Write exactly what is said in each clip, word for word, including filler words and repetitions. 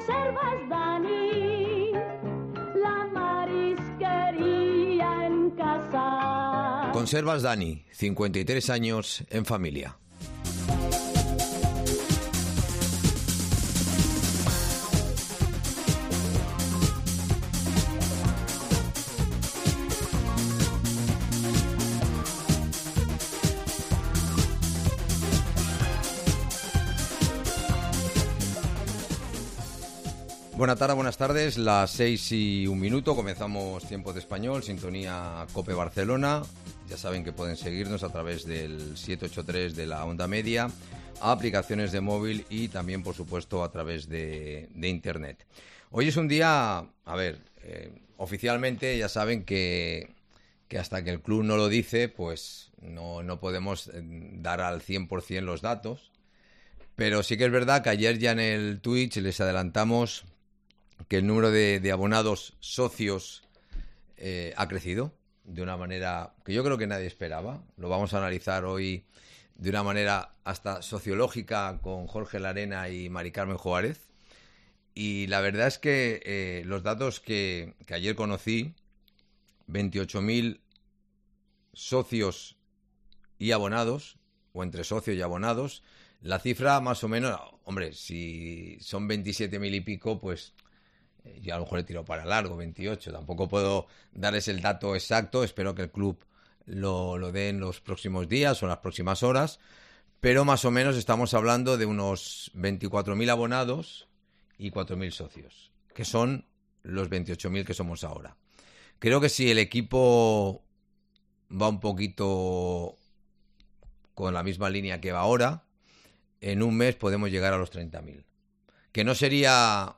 Conservas Dani, la marisquería en casa. Conservas Dani, cincuenta y tres años en familia. Buenas tardes, buenas tardes, las seis y un minuto, comenzamos Tiempo de Español, sintonía COPE Barcelona. Ya saben que pueden seguirnos a través del siete ocho tres de la onda media, aplicaciones de móvil y también, por supuesto, a través de, de internet. Hoy es un día, a ver, eh, oficialmente ya saben que, que hasta que el club no lo dice, pues no, no podemos dar al cien por ciento los datos. Pero sí que es verdad que ayer ya en el Twitch les adelantamos que el número de, de abonados socios eh, ha crecido de una manera que yo creo que nadie esperaba. Lo vamos a analizar hoy de una manera hasta sociológica con Jorge Larena y Mari Carmen Juárez. Y la verdad es que eh, los datos que, que ayer conocí, veintiocho mil socios y abonados, o entre socios y abonados, la cifra más o menos, hombre, si son veintisiete mil y pico, pues yo a lo mejor le tiro para largo, veintiocho. Tampoco puedo darles el dato exacto. Espero que el club lo, lo dé en los próximos días o en las próximas horas. Pero más o menos estamos hablando de unos veinticuatro mil abonados y cuatro mil socios, que son los veintiocho mil que somos ahora. Creo que si el equipo va un poquito con la misma línea que va ahora, en un mes podemos llegar a los treinta mil. Que no sería...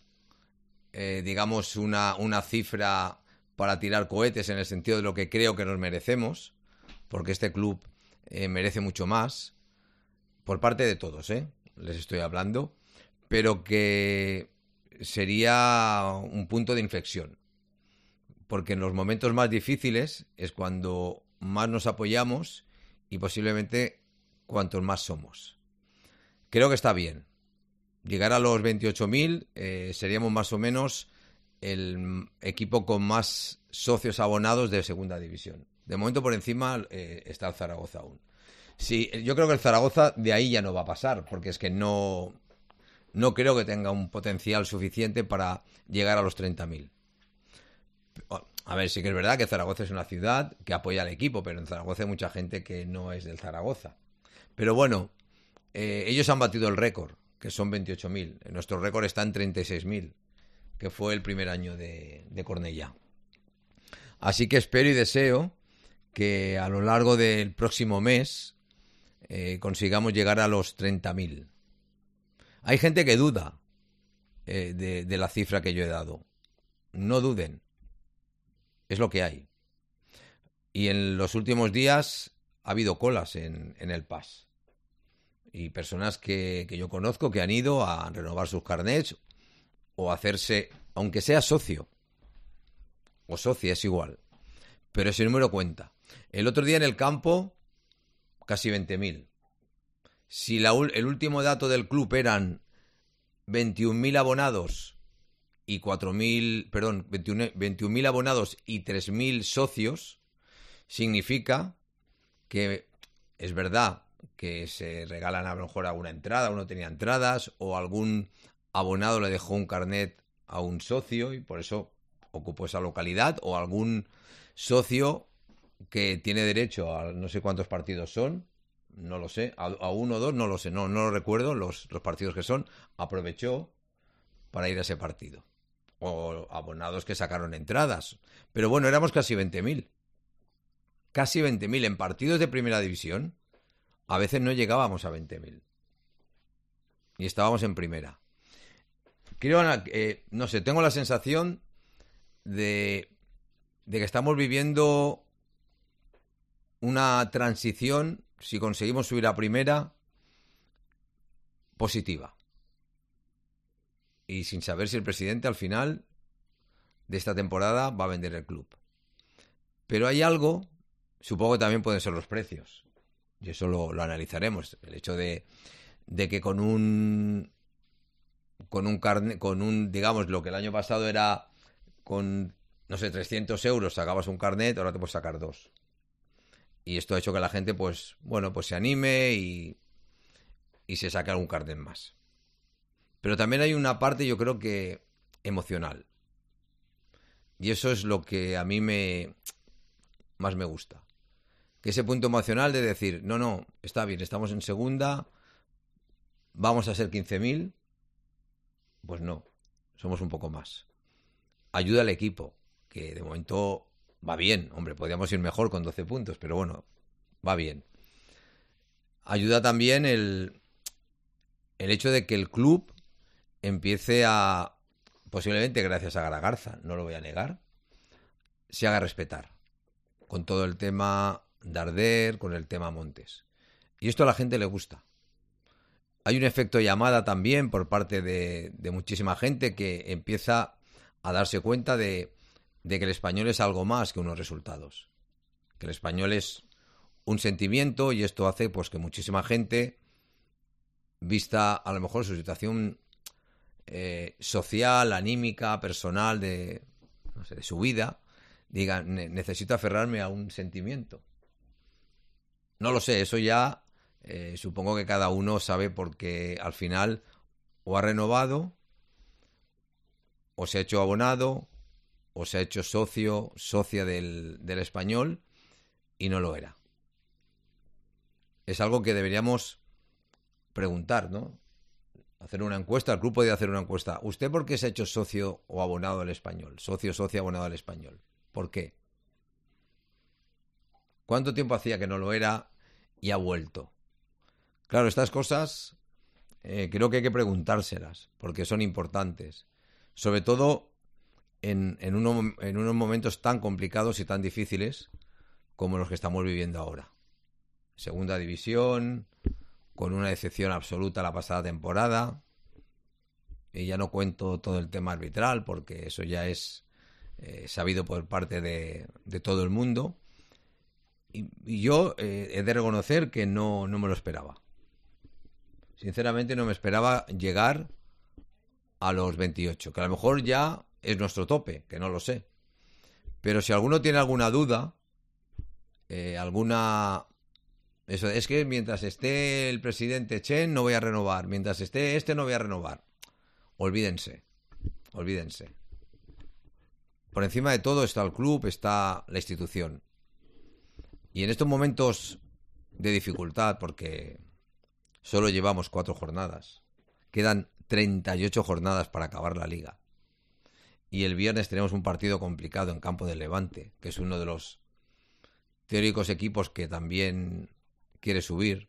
Eh, digamos, una, una cifra para tirar cohetes en el sentido de lo que creo que nos merecemos, porque este club eh, merece mucho más, por parte de todos, ¿eh? Les estoy hablando, pero que sería un punto de inflexión, porque en los momentos más difíciles es cuando más nos apoyamos y posiblemente cuantos más somos. Creo que está bien. Llegar a los veintiocho mil eh, seríamos más o menos el equipo con más socios abonados de segunda división. De momento por encima eh, está el Zaragoza aún. Sí, yo creo que el Zaragoza de ahí ya no va a pasar, porque es que no, no creo que tenga un potencial suficiente para llegar a los treinta mil. A ver, sí que es verdad que Zaragoza es una ciudad que apoya al equipo, pero en Zaragoza hay mucha gente que no es del Zaragoza. Pero bueno, eh, ellos han batido el récord, que son veintiocho mil. Nuestro récord está en treinta y seis mil, que fue el primer año de, de Cornellá. Así que espero y deseo que a lo largo del próximo mes eh, consigamos llegar a los treinta mil. Hay gente que duda eh, de, de la cifra que yo he dado. No duden. Es lo que hay. Y en los últimos días ha habido colas en, en el P A S. Y personas que, que yo conozco que han ido a renovar sus carnets o hacerse, aunque sea socio o socia, es igual, pero ese número cuenta. El otro día en el campo, casi veinte mil. Si la, el último dato del club eran veintiún mil abonados y cuatro mil, perdón, veintiún mil abonados y tres mil socios, significa que es verdad que se regalan a lo mejor alguna entrada, uno tenía entradas, o algún abonado le dejó un carnet a un socio y por eso ocupó esa localidad, o algún socio que tiene derecho a no sé cuántos partidos son, no lo sé, a, a uno o dos, no lo sé, no, no lo recuerdo, los, los partidos que son, aprovechó para ir a ese partido. O abonados que sacaron entradas. Pero bueno, éramos casi veinte mil. Casi veinte mil en partidos de primera división. A veces no llegábamos a veinte mil. Y estábamos en primera. Creo, eh, no sé, tengo la sensación de, de que estamos viviendo una transición, si conseguimos subir a primera, positiva. Y sin saber si el presidente al final de esta temporada va a vender el club. Pero hay algo, supongo que también pueden ser los precios. Y eso lo, lo analizaremos. El hecho de, de que con un con un carnet, con un, digamos, lo que el año pasado era con, no sé, trescientos euros sacabas un carnet, ahora te puedes sacar dos. Y esto ha hecho que la gente, pues, bueno, pues se anime y, y se saque algún carnet más. Pero también hay una parte, yo creo que emocional. Y eso es lo que a mí me más me gusta. Que ese punto emocional de decir, no, no, está bien, estamos en segunda, vamos a ser quince mil, pues no, somos un poco más. Ayuda al equipo, que de momento va bien. Hombre, podríamos ir mejor con doce puntos, pero bueno, va bien. Ayuda también el, el hecho de que el club empiece a, posiblemente gracias a Garagarza, no lo voy a negar, se haga respetar. Con todo el tema Darder, con el tema Montes. Y esto a la gente le gusta. Hay un efecto llamada también por parte de, de muchísima gente que empieza a darse cuenta de, de que el Español es algo más que unos resultados. Que el Español es un sentimiento y esto hace pues que muchísima gente, vista a lo mejor su situación eh, social, anímica, personal, de, no sé, de su vida, diga, ne- necesito aferrarme a un sentimiento. No lo sé, eso ya eh, supongo que cada uno sabe porque al final o ha renovado, o se ha hecho abonado, o se ha hecho socio, socia del, del Español y no lo era. Es algo que deberíamos preguntar, ¿no? Hacer una encuesta, el club podría hacer una encuesta. ¿Usted por qué se ha hecho socio o abonado al Español? Socio, socia, abonado al Español. ¿Por qué? ¿Cuánto tiempo hacía que no lo era y ha vuelto? Claro, estas cosas eh, creo que hay que preguntárselas, porque son importantes. Sobre todo en, en, uno, en unos momentos tan complicados y tan difíciles como los que estamos viviendo ahora. Segunda división, con una decepción absoluta la pasada temporada. Y ya no cuento todo el tema arbitral, porque eso ya es eh, sabido por parte de, de todo el mundo. Y, y yo eh, he de reconocer que no, no me lo esperaba. Sinceramente no me esperaba llegar a los veintiocho, que a lo mejor ya es nuestro tope, que no lo sé. Pero si alguno tiene alguna duda, eh, alguna... Eso es que mientras esté el presidente Chen no voy a renovar, mientras esté este no voy a renovar. Olvídense, olvídense. Por encima de todo está el club, está la institución. Y en estos momentos de dificultad, porque solo llevamos cuatro jornadas, quedan treinta y ocho jornadas para acabar la liga. Y el viernes tenemos un partido complicado en campo del Levante, que es uno de los teóricos equipos que también quiere subir.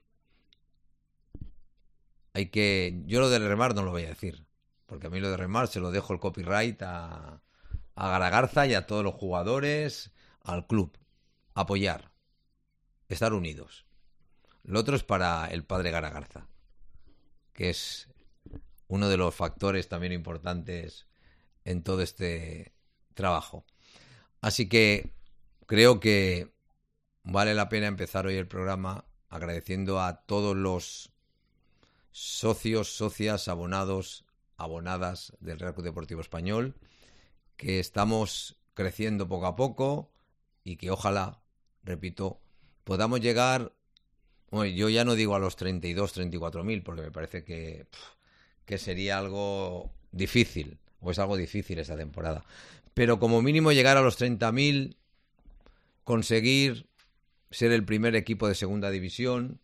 Hay que... Yo lo de remar no lo voy a decir, porque a mí lo de remar se lo dejo el copyright a, a Garagarza y a todos los jugadores, al club. Apoyar. Estar unidos. Lo otro es para el padre Garagarza, que es uno de los factores también importantes en todo este trabajo. Así que creo que vale la pena empezar hoy el programa agradeciendo a todos los socios, socias, abonados, abonadas del Real Club Deportivo Español, que estamos creciendo poco a poco y que ojalá, repito, podamos llegar, bueno, yo ya no digo a los treinta y dos, treinta y cuatro mil, porque me parece que, que sería algo difícil, o es algo difícil esta temporada, pero como mínimo llegar a los treinta mil, conseguir ser el primer equipo de segunda división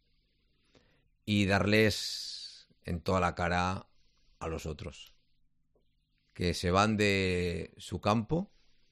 y darles en toda la cara a los otros, que se van de su campo,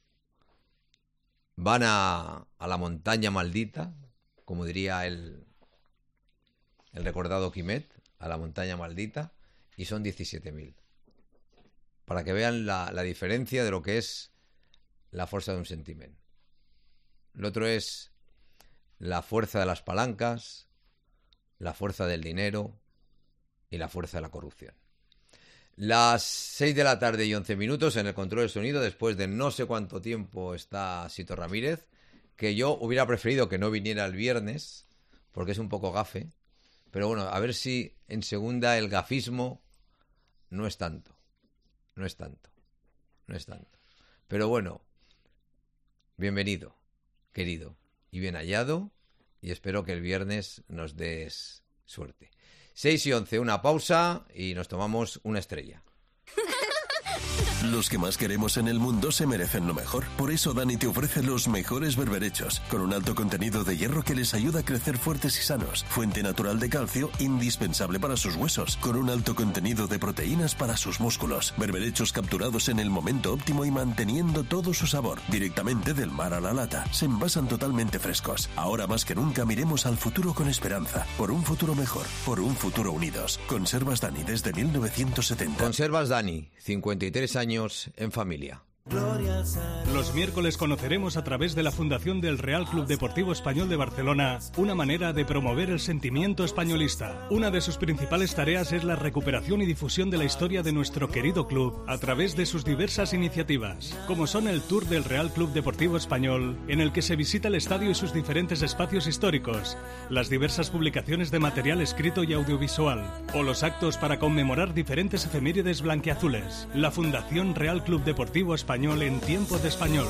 van a, a la montaña maldita, como diría el, el recordado Quimet, a la montaña maldita, y son diecisiete mil. Para que vean la, la diferencia de lo que es la fuerza de un sentimiento. Lo otro es la fuerza de las palancas, la fuerza del dinero y la fuerza de la corrupción. Las seis de la tarde y once minutos en el control de sonido, después de no sé cuánto tiempo está Sito Ramírez, que yo hubiera preferido que no viniera el viernes, porque es un poco gafe, pero bueno, a ver si en segunda el gafismo no es tanto, no es tanto, no es tanto. Pero bueno, bienvenido, querido, y bien hallado, y espero que el viernes nos des suerte. seis y once, una pausa y nos tomamos una estrella. Los que más queremos en el mundo se merecen lo mejor. Por eso Dani te ofrece los mejores berberechos, con un alto contenido de hierro que les ayuda a crecer fuertes y sanos. Fuente natural de calcio, indispensable para sus huesos, con un alto contenido de proteínas para sus músculos. Berberechos capturados en el momento óptimo y manteniendo todo su sabor, directamente del mar a la lata. Se envasan totalmente frescos. Ahora más que nunca miremos al futuro con esperanza. Por un futuro mejor, por un futuro unidos. Conservas Dani desde mil novecientos setenta. Conservas Dani, cincuenta y tres años en familia. Los miércoles conoceremos a través de la Fundación del Real Club Deportivo Español de Barcelona una manera de promover el sentimiento españolista. Una de sus principales tareas es la recuperación y difusión de la historia de nuestro querido club a través de sus diversas iniciativas, como son el Tour del Real Club Deportivo Español, en el que se visita el estadio y sus diferentes espacios históricos, las diversas publicaciones de material escrito y audiovisual, o los actos para conmemorar diferentes efemérides blanquiazules. La Fundación Real Club Deportivo Español en tiempo de español.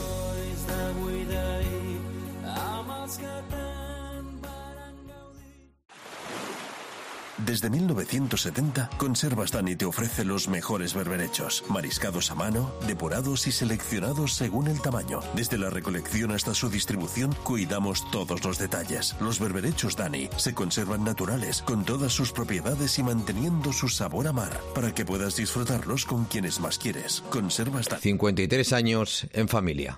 Desde mil novecientos setenta, Conservas Dani te ofrece los mejores berberechos, mariscados a mano, depurados y seleccionados según el tamaño. Desde la recolección hasta su distribución, cuidamos todos los detalles. Los berberechos Dani se conservan naturales, con todas sus propiedades y manteniendo su sabor a mar, para que puedas disfrutarlos con quienes más quieres. Conservas Dani. cincuenta y tres años en familia.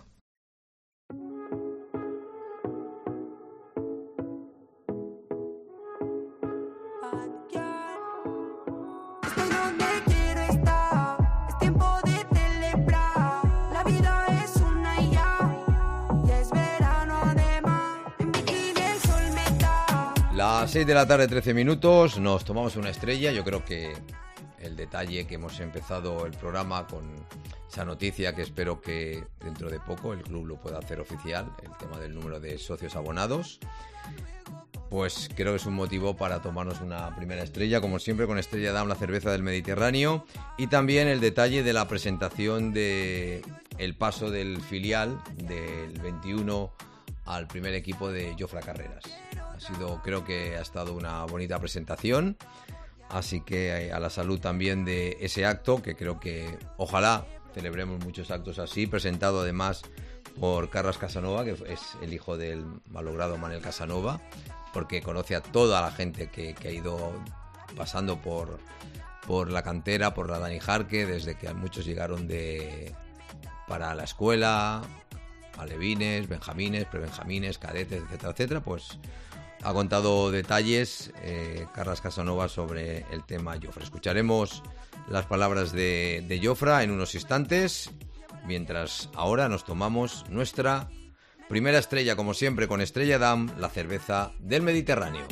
A seis de la tarde, trece minutos, nos tomamos una estrella. Yo creo que el detalle que hemos empezado el programa con esa noticia, que espero que dentro de poco el club lo pueda hacer oficial, el tema del número de socios abonados, pues creo que es un motivo para tomarnos una primera estrella, como siempre con Estrella Damm, la cerveza del Mediterráneo, y también el detalle de la presentación de el paso del filial del veintiuno al primer equipo de Jofre Carreras. Ha sido, creo que ha estado una bonita presentación, así que a la salud también de ese acto, que creo que ojalá celebremos muchos actos así, presentado además por Carlos Casanova, que es el hijo del malogrado Manel Casanova, porque conoce a toda la gente que, que ha ido pasando por, por la cantera, por la Dani Jarque, desde que muchos llegaron de para la escuela, alevines, benjamines, prebenjamines, cadetes, etcétera, etcétera. Pues ha contado detalles eh, Carlos Casanova sobre el tema Jofre. Escucharemos las palabras de, de Jofre en unos instantes, mientras ahora nos tomamos nuestra primera estrella, como siempre, con Estrella Damm, la cerveza del Mediterráneo.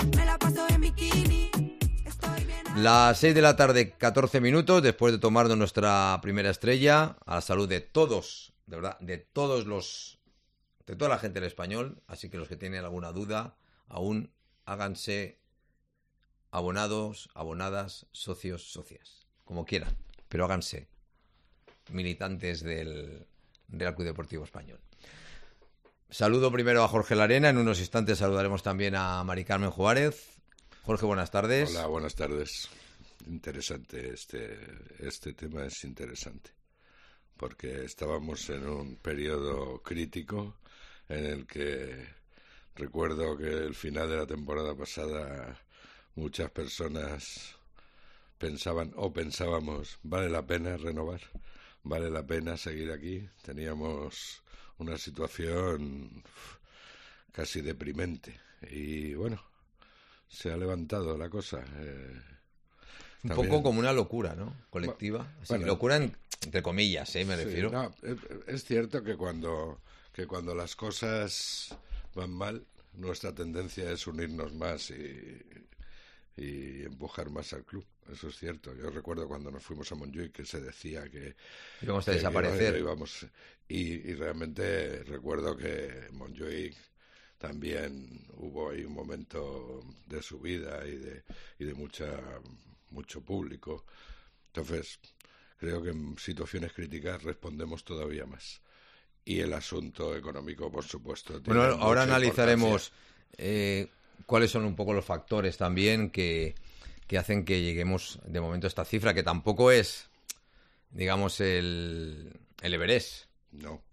Las seis de la tarde, catorce minutos, después de tomarnos nuestra primera estrella, a la salud de todos, de verdad, de todos los, de toda la gente del español, así que los que tienen alguna duda, aún háganse abonados, abonadas, socios, socias, como quieran, pero háganse militantes del Real Club Deportivo Español. Saludo primero a Jorge Larena, en unos instantes saludaremos también a Mari Carmen Juárez. Jorge, buenas tardes. Hola, buenas tardes. Interesante, este, este tema es interesante, porque estábamos en un periodo crítico en el que recuerdo que el final de la temporada pasada muchas personas pensaban o pensábamos, ¿vale la pena renovar? ¿Vale la pena seguir aquí? Teníamos una situación casi deprimente y bueno, se ha levantado la cosa. Eh, un también... poco como una locura, ¿no? Colectiva. Así, bueno, locura en, entre comillas, ¿eh? Me sí, refiero. No, es cierto que cuando, que cuando las cosas van mal, nuestra tendencia es unirnos más y, y empujar más al club. Eso es cierto. Yo recuerdo cuando nos fuimos a Montjuic que se decía que íbamos a desaparecer. Íbamos, y, y realmente recuerdo que en Montjuic también hubo ahí un momento de subida y de, y de mucha mucho público. Entonces, creo que en situaciones críticas respondemos todavía más. Y el asunto económico, por supuesto. Tiene Bueno, ahora mucha analizaremos eh, cuáles son un poco los factores también que, que hacen que lleguemos de momento a esta cifra, que tampoco es, digamos, el, el Everest. No.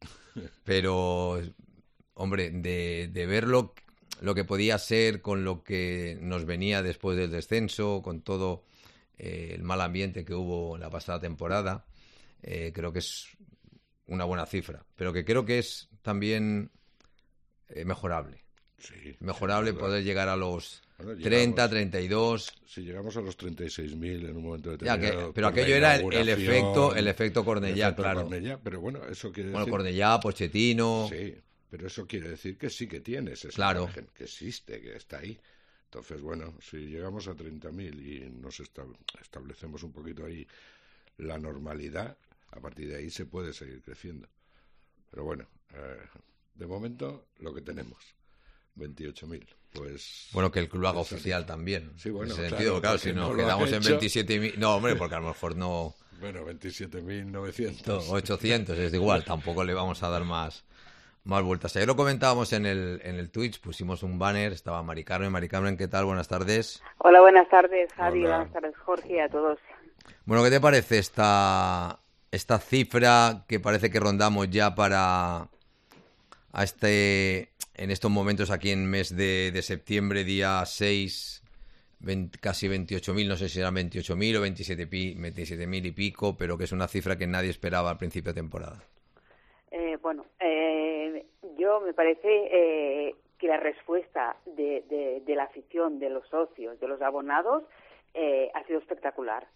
Pero, hombre, de, de verlo, lo que podía ser con lo que nos venía después del descenso, con todo eh, el mal ambiente que hubo en la pasada temporada, eh, creo que es una buena cifra, pero que creo que es también eh, mejorable. Sí, Mejorable sí, poder llegar a los bueno, llegamos, treinta, treinta y dos. Si llegamos a los treinta y seis mil en un momento Ya determinado. que, pero aquello era el, el efecto el efecto Cornellá, claro. Cornellá, pero bueno, eso quiere Bueno, decir... Cornellá, Pochettino... Sí, pero eso quiere decir que sí que tienes esa Claro. imagen, que existe, que está ahí. Entonces, bueno, si llegamos a treinta mil y nos esta- establecemos un poquito ahí la normalidad, a partir de ahí se puede seguir creciendo. Pero bueno, eh, de momento lo que tenemos, veintiocho mil. Pues, Bueno, que el club haga pues, oficial también. Sí, bueno, en ese claro, sentido, claro, porque si nos no lo quedamos han en hecho. veintisiete mil... No, hombre, porque a lo mejor no... Bueno, veintisiete mil novecientos. ochocientos, es igual, tampoco le vamos a dar más, más vueltas. Ayer lo comentábamos en el, en el Twitch, pusimos un banner, estaba Mari Carmen. Mari Carmen, ¿qué tal? Buenas tardes. Hola, buenas tardes, Javi. Hola. Buenas tardes, Jorge, y a todos. Bueno, ¿qué te parece esta, esta cifra que parece que rondamos ya para a este en estos momentos aquí en mes de, de septiembre, día seis, veinte, casi veintiocho mil, no sé si eran veintiocho mil o veintisiete mil y pico, pero que es una cifra que nadie esperaba al principio de temporada? Eh, bueno, eh, yo me parece eh, que la respuesta de, de, de la afición, de los socios, de los abonados, eh, ha sido espectacular.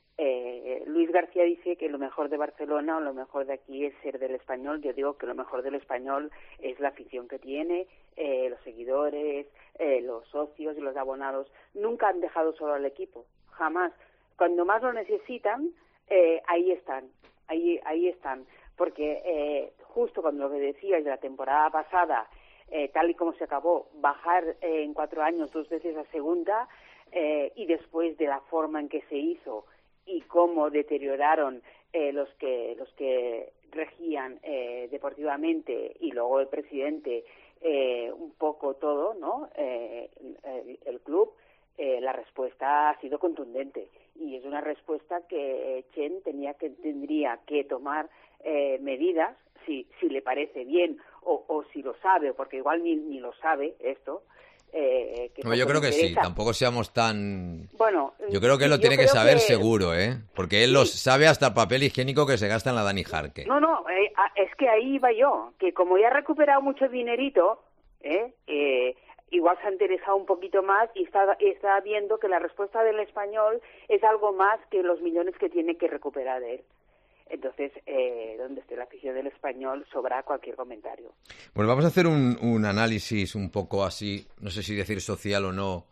Eh, Luis García dice que lo mejor de Barcelona o lo mejor de aquí es ser del Español. Yo digo que lo mejor del Español es la afición que tiene, eh, los seguidores, eh, los socios y los abonados. Nunca han dejado solo al equipo, jamás. Cuando más lo necesitan, eh, ahí están, ahí, ahí están. Porque eh, justo cuando lo que decías de la temporada pasada, eh, tal y como se acabó, bajar eh, en cuatro años dos veces a segunda, eh, y después de la forma en que se hizo y cómo deterioraron eh, los que los que regían eh, deportivamente y luego el presidente eh, un poco todo, ¿no? Eh, el, el club, eh, la respuesta ha sido contundente y es una respuesta que Chen tenía que tendría que tomar eh, medidas si si le parece bien o, o si lo sabe, porque igual ni ni lo sabe esto. Eh, que No, yo creo que sí, tampoco seamos tan... Bueno, yo creo que él lo yo tiene que creo saber que... seguro, ¿eh? Porque él Sí. lo sabe hasta el papel higiénico que se gasta en la Dani Jarque. No, no, eh, es que ahí iba yo, que como ya ha recuperado mucho dinerito, ¿eh? Eh, igual se ha interesado un poquito más y está, está viendo que la respuesta del Español es algo más que los millones que tiene que recuperar de él. Entonces, eh, donde esté la afición del Español, sobra cualquier comentario. Bueno, vamos a hacer un, un análisis un poco así, no sé si decir social o no,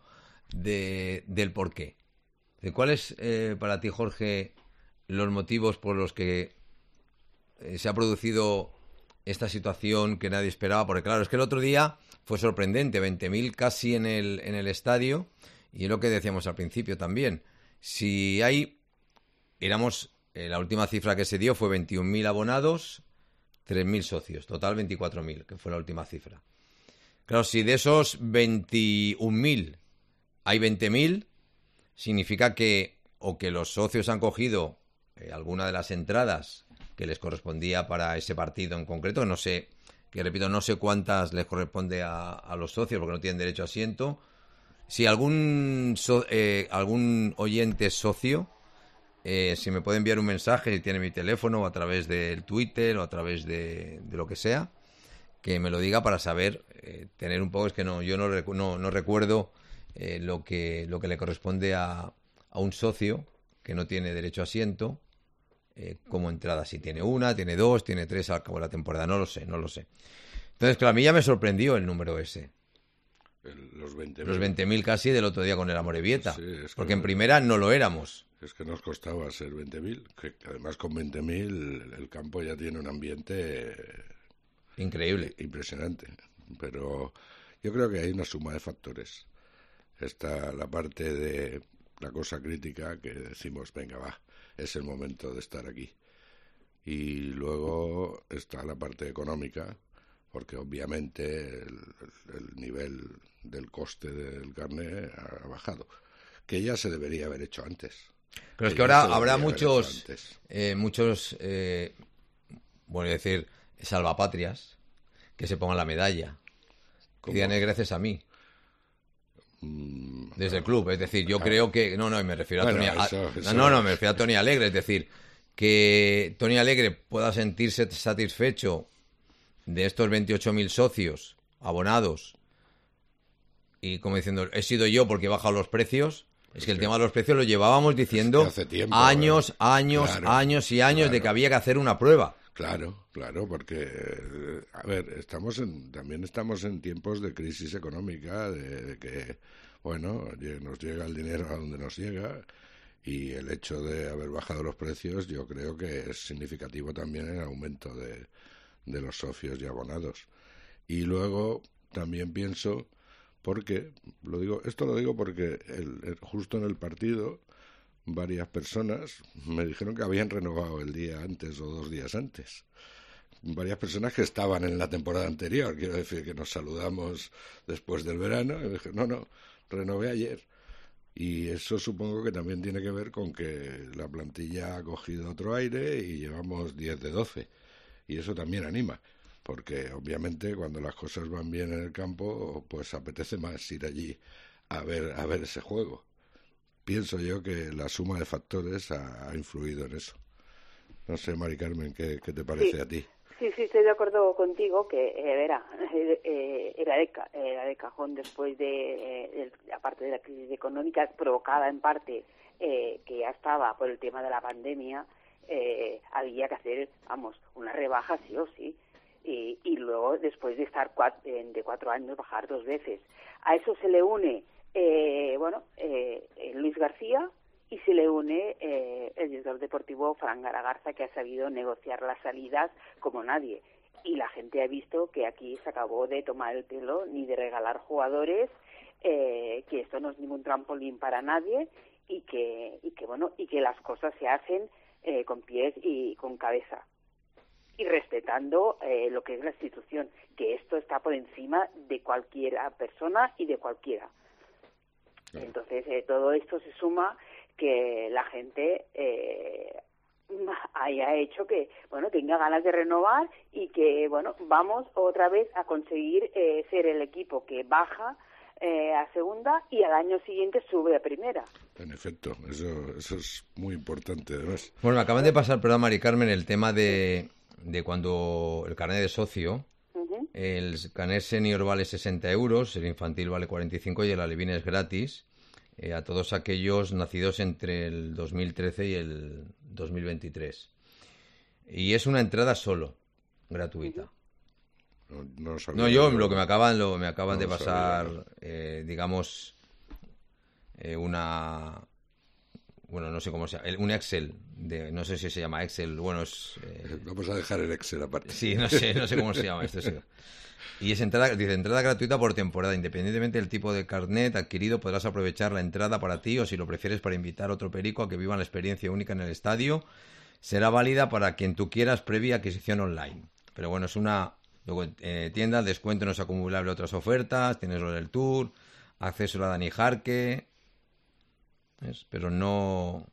de, del porqué. ¿De cuáles eh, para ti, Jorge, los motivos por los que eh, se ha producido esta situación que nadie esperaba? Porque claro, es que el otro día fue sorprendente, veinte mil casi en el, en el estadio, y es lo que decíamos al principio también. Si hay, éramos... Eh, la última cifra que se dio fue veintiún mil abonados, tres mil socios, total veinticuatro mil, que fue la última cifra. Claro, si de esos veintiún mil hay veinte mil, significa que o que los socios han cogido eh, alguna de las entradas que les correspondía para ese partido en concreto, no sé, que repito, no sé cuántas les corresponde a, a los socios porque no tienen derecho a asiento. Si algún, so, eh, algún oyente es socio, Eh, si me puede enviar un mensaje, si tiene mi teléfono, o a través del Twitter, o a través de, de lo que sea, que me lo diga para saber, eh, tener un poco, es que no, yo no, recu no, no recuerdo eh, lo que lo que le corresponde a, a un socio que no tiene derecho a asiento, eh, como entrada, si tiene una, tiene dos, tiene tres al cabo de la temporada, no lo sé, no lo sé. Entonces, claro, a mí ya me sorprendió el número ese. El, los veinte mil. Los veinte mil casi del otro día con el Amorebieta, Sí, es que porque en no- primera no lo éramos. Es que nos costaba ser veinte mil, que además con veinte mil el campo ya tiene un ambiente Increíble. impresionante. Pero yo creo que hay una suma de factores. Está la parte de la cosa crítica que decimos, venga, va, es el momento de estar aquí. Y luego está la parte económica, porque obviamente el, el nivel del coste del carné ha bajado, que ya se debería haber hecho antes. Pero es que ahora habrá muchos, eh, muchos, eh, bueno, es decir, salvapatrias que se pongan la medalla. Que digan gracias a mí. Mm, Desde el club, es decir, yo claro. creo que... No, no, me refiero a bueno, Tony... eso, a, eso no, no, es. me refiero a Tony Alegre, es decir, que Tony Alegre pueda sentirse satisfecho de estos veintiocho mil socios abonados y como diciendo, he sido yo porque he bajado los precios. Es que el tema de los precios lo llevábamos diciendo es que hace tiempo, años, ¿eh? años, Claro, años y años claro. de que había que hacer una prueba. Claro, claro, porque, eh, a ver, estamos en, también estamos en tiempos de crisis económica, de, de que, bueno, nos llega el dinero a donde nos llega, y el hecho de haber bajado los precios yo creo que es significativo también en el aumento de, de los socios y abonados. Y luego también pienso, porque, lo digo, esto lo digo porque el, el, justo en el partido varias personas me dijeron que habían renovado el día antes o dos días antes. Varias personas que estaban en la temporada anterior, quiero decir que nos saludamos después del verano, y dije, no, no, renové ayer. Y eso supongo que también tiene que ver con que la plantilla ha cogido otro aire y llevamos diez de doce. Y eso también anima, porque obviamente cuando las cosas van bien en el campo, pues apetece más ir allí a ver, a ver ese juego. Pienso yo que la suma de factores ha, ha influido en eso. No sé, Mari Carmen, ¿qué, qué te parece sí, a ti? Sí, sí, estoy de acuerdo contigo que eh, era, eh, era, de, era de cajón después de, eh, de, aparte de la crisis económica provocada en parte, eh, que ya estaba por el tema de la pandemia, eh, había que hacer, vamos, una rebaja sí o sí. Y, y luego, después de estar cuatro, de cuatro años, bajar dos veces. A eso se le une Eh, bueno, eh, Luis García y se le une eh, el director deportivo Fran Garagarza, que ha sabido negociar las salidas como nadie. Y la gente ha visto que aquí se acabó de tomar el pelo ni de regalar jugadores, eh, que esto no es ningún trampolín para nadie y que, y que bueno, y que las cosas se hacen eh, con pies y con cabeza. Y respetando eh, lo que es la institución, que esto está por encima de cualquier persona y de cualquiera. Entonces, eh, todo esto se suma que la gente eh, haya hecho que, bueno, tenga ganas de renovar y que, bueno, vamos otra vez a conseguir eh, ser el equipo que baja eh, a segunda y al año siguiente sube a primera. En efecto, eso, eso es muy importante, además. Bueno, me acaban de pasar, perdón, Mari Carmen, el tema de, de cuando el carnet de socio... El carnet senior vale sesenta euros, el infantil vale cuarenta y cinco y el alevín es gratis eh, a todos aquellos nacidos entre el dos mil trece y el dos mil veintitrés. Y es una entrada solo, gratuita. No, no, no yo lo que me acaban, lo, me acaban no de pasar, eh, digamos, eh, una... Bueno, no sé cómo se llama, un Excel, de, no sé si se llama Excel, bueno, es... Eh... Vamos a dejar el Excel aparte. Sí, no sé, no sé cómo se llama esto. Sí. Y es entrada, dice, entrada gratuita por temporada, independientemente del tipo de carnet adquirido, podrás aprovechar la entrada para ti o si lo prefieres para invitar a otro perico a que vivan la experiencia única en el estadio. Será válida para quien tú quieras previa adquisición online. Pero bueno, es una luego, eh, tienda, el descuento no es acumulable a otras ofertas, tienes lo del tour, acceso a la Dani Jarque... ¿Es? Pero no,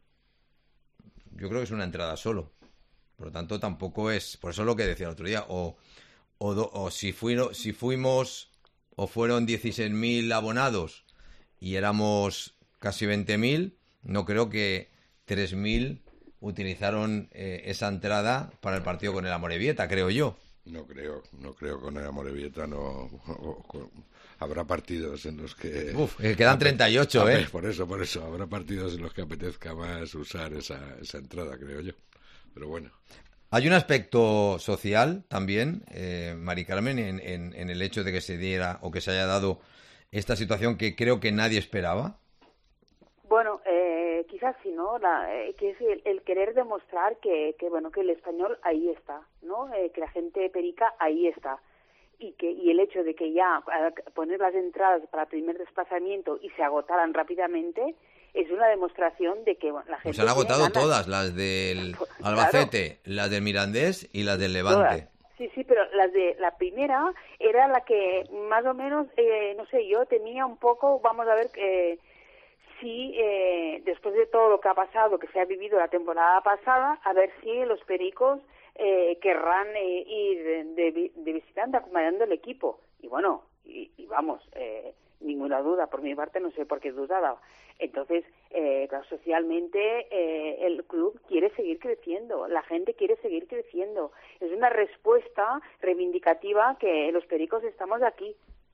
yo creo que es una entrada solo, por lo tanto tampoco es, por eso es lo que decía el otro día, o, o, do, o si, fuimos, si fuimos o fueron dieciséis mil abonados y éramos casi veinte mil, no creo que tres mil utilizaron eh, esa entrada para el partido con el Amorebieta, creo yo. No creo, no creo con el Amorebieta, no... O, o, habrá partidos en los que... Uf, eh, quedan treinta y ocho, a ¿eh? Ver, por eso, por eso. Habrá partidos en los que apetezca más usar esa, esa entrada, creo yo. Pero bueno. Hay un aspecto social también, eh, Mari Carmen, en, en, en el hecho de que se diera o que se haya dado esta situación que creo que nadie esperaba. Bueno, eh, quizás sí, ¿no? La, eh, que es el, el querer demostrar que, que, bueno, que el español ahí está, ¿no? Eh, que la gente perica ahí está. Y que y el hecho de que ya poner las entradas para el primer desplazamiento y se agotaran rápidamente, es una demostración de que bueno, la gente... Pues han agotado tiene ganas. todas, las del Albacete, claro, las del Mirandés y las del Levante. Todas. Sí, sí, pero las de la primera era la que más o menos, eh, no sé, yo tenía un poco, vamos a ver, eh, si eh, después de todo lo que ha pasado, que se ha vivido la temporada pasada, a ver si los Pericos eh, querrán eh, ir de, de, de visitante acompañando el equipo. Y bueno, y, y vamos, eh, ninguna duda, por mi parte no sé por qué dudaba. Entonces, eh, claro, socialmente eh, el club quiere seguir creciendo, la gente quiere seguir creciendo. Es una respuesta reivindicativa que los Pericos estamos aquí.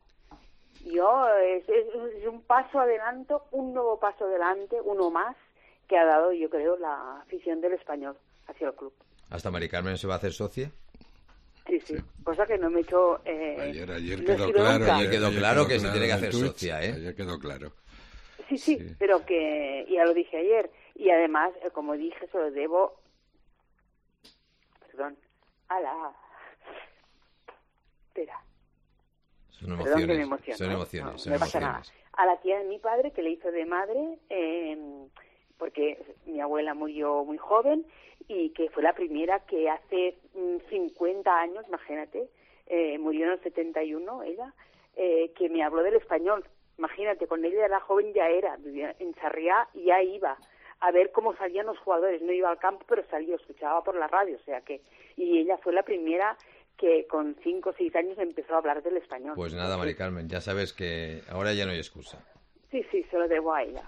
Yo, es, es, es un paso adelante, un nuevo paso adelante, uno más, que ha dado, yo creo, la afición del Español hacia el club. ¿Hasta Mari Carmen se va a hacer socia? Sí, sí, cosa que no me he hecho... Eh, ayer ayer no quedó he claro, nunca. ayer quedó ayer claro quedó que se claro tiene que en hacer Twitch, socia, ¿eh? Ayer quedó claro. Sí, sí, Sí. pero que ya lo dije ayer. Y además, eh, como dije, se lo debo... Perdón. ¡Hala! Espera. Son Perdón que me emociones, emociono. son ¿eh? emociones, No, son no me pasa nada. emociones. A la tía de mi padre, que le hizo de madre, eh, porque mi abuela murió muy joven y que fue la primera que hace mm, cincuenta años, imagínate, eh, murió en el setenta y uno ella, eh, que me habló del español. Imagínate, con ella era joven, ya era, vivía en Sarriá y ya iba a ver cómo salían los jugadores. No iba al campo, pero salía, escuchaba por la radio, o sea que... Y ella fue la primera que con cinco o seis años empezó a hablar del español. Pues nada, Mari Carmen, ya sabes que ahora ya no hay excusa. Sí, sí, se lo debo a ella.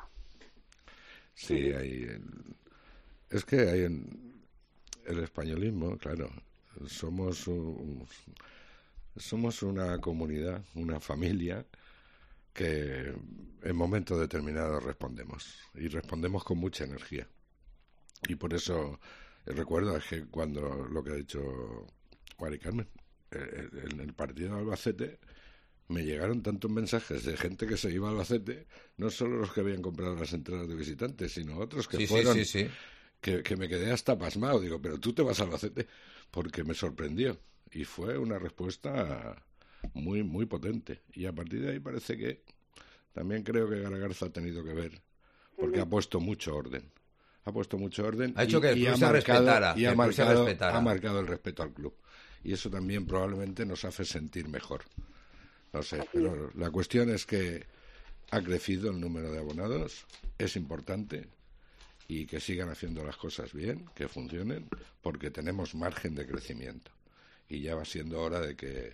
Sí, hay... el- Es que hay en el españolismo, claro. Somos un- somos una comunidad, una familia que en momentos determinados respondemos. Y respondemos con mucha energía. Y por eso eh, recuerdo es que cuando lo que ha dicho Mari Carmen, eh, en el partido de Albacete me llegaron tantos mensajes de gente que se iba a Albacete, no solo los que habían comprado las entradas de visitantes, sino otros que Sí, sí, fueron, sí, sí. Que, que me quedé hasta pasmado. Digo, pero tú te vas a Albacete, porque me sorprendió. Y fue una respuesta muy, muy potente. Y a partir de ahí parece que también creo que Garagarza ha tenido que ver, porque ha puesto mucho orden. Ha puesto mucho orden. Ha hecho y, que el y club ha se marcado, respetara, y que ha el club se marcado, respetara. ha marcado el respeto al club. Y eso también probablemente nos hace sentir mejor. No sé, Así pero la cuestión es que ha crecido el número de abonados, es importante, y que sigan haciendo las cosas bien, que funcionen, porque tenemos margen de crecimiento. Y ya va siendo hora de que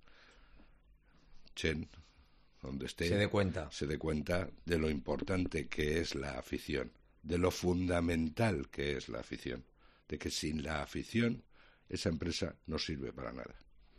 Chen, donde esté, Se dé cuenta. se dé cuenta de lo importante que es la afición, de lo fundamental que es la afición, de que sin la afición esa empresa no sirve para nada.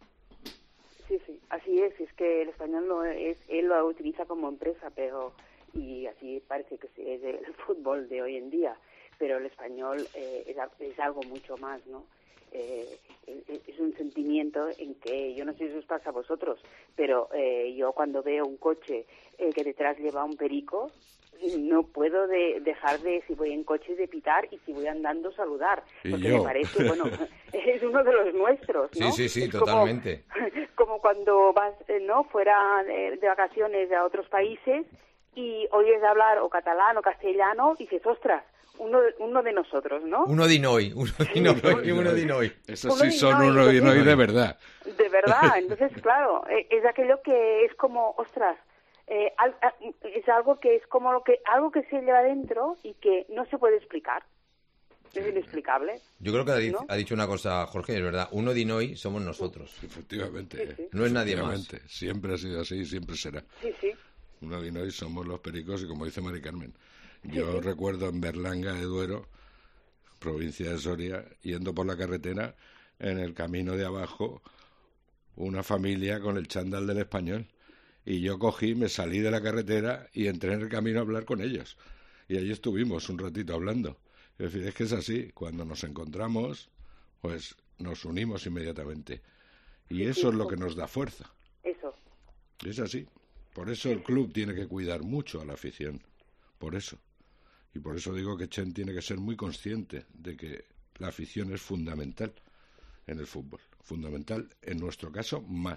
Sí, sí, así es. Es que el español no es, él lo utiliza como empresa, pero y así parece que es el fútbol de hoy en día. Pero el español eh, es, es algo mucho más, ¿no? Eh, es, es un sentimiento en que yo no sé si os pasa a vosotros, pero eh, yo cuando veo un coche eh, que detrás lleva un perico, no puedo de, dejar de, si voy en coche, de pitar, y si voy andando, saludar. Y Porque yo. me parece, bueno, es uno de los nuestros, ¿no? Sí, sí, sí, Es como- totalmente. Como cuando vas, eh, ¿no?, fuera de, de vacaciones a otros países y oyes hablar o catalán o castellano y dices, ostras, uno, uno de nosotros, ¿no? Uno de Inoi, uno de Inoi, uno de Inoi. Esos Uno sí y son no, y uno y no y entonces- de verdad. De verdad, entonces, claro, eh, es aquello que es como, ostras, eh, al- a- es algo que es como lo que algo que se lleva dentro y que no se puede explicar. Es inexplicable. Yo creo que ha, di- ¿No? ha dicho una cosa, Jorge, es verdad. Uno de Inoi somos nosotros. Efectivamente. Sí, sí. eh, No es nadie más. efectivamente. Siempre ha sido así y siempre será. Sí, sí. Uno de hoy somos los pericos, y como dice Mari Carmen, yo recuerdo en Berlanga de Duero, provincia de Soria, yendo por la carretera, en el camino de abajo, una familia con el chándal del español. Y yo cogí, me salí de la carretera y entré en el camino a hablar con ellos. Y allí estuvimos un ratito hablando. Es decir, es que es así, cuando nos encontramos, pues nos unimos inmediatamente. Y eso es lo que nos da fuerza. Eso. Es así. Por eso el club tiene que cuidar mucho a la afición. Por eso. Y por eso digo que Chen tiene que ser muy consciente de que la afición es fundamental en el fútbol. Fundamental, en nuestro caso, más.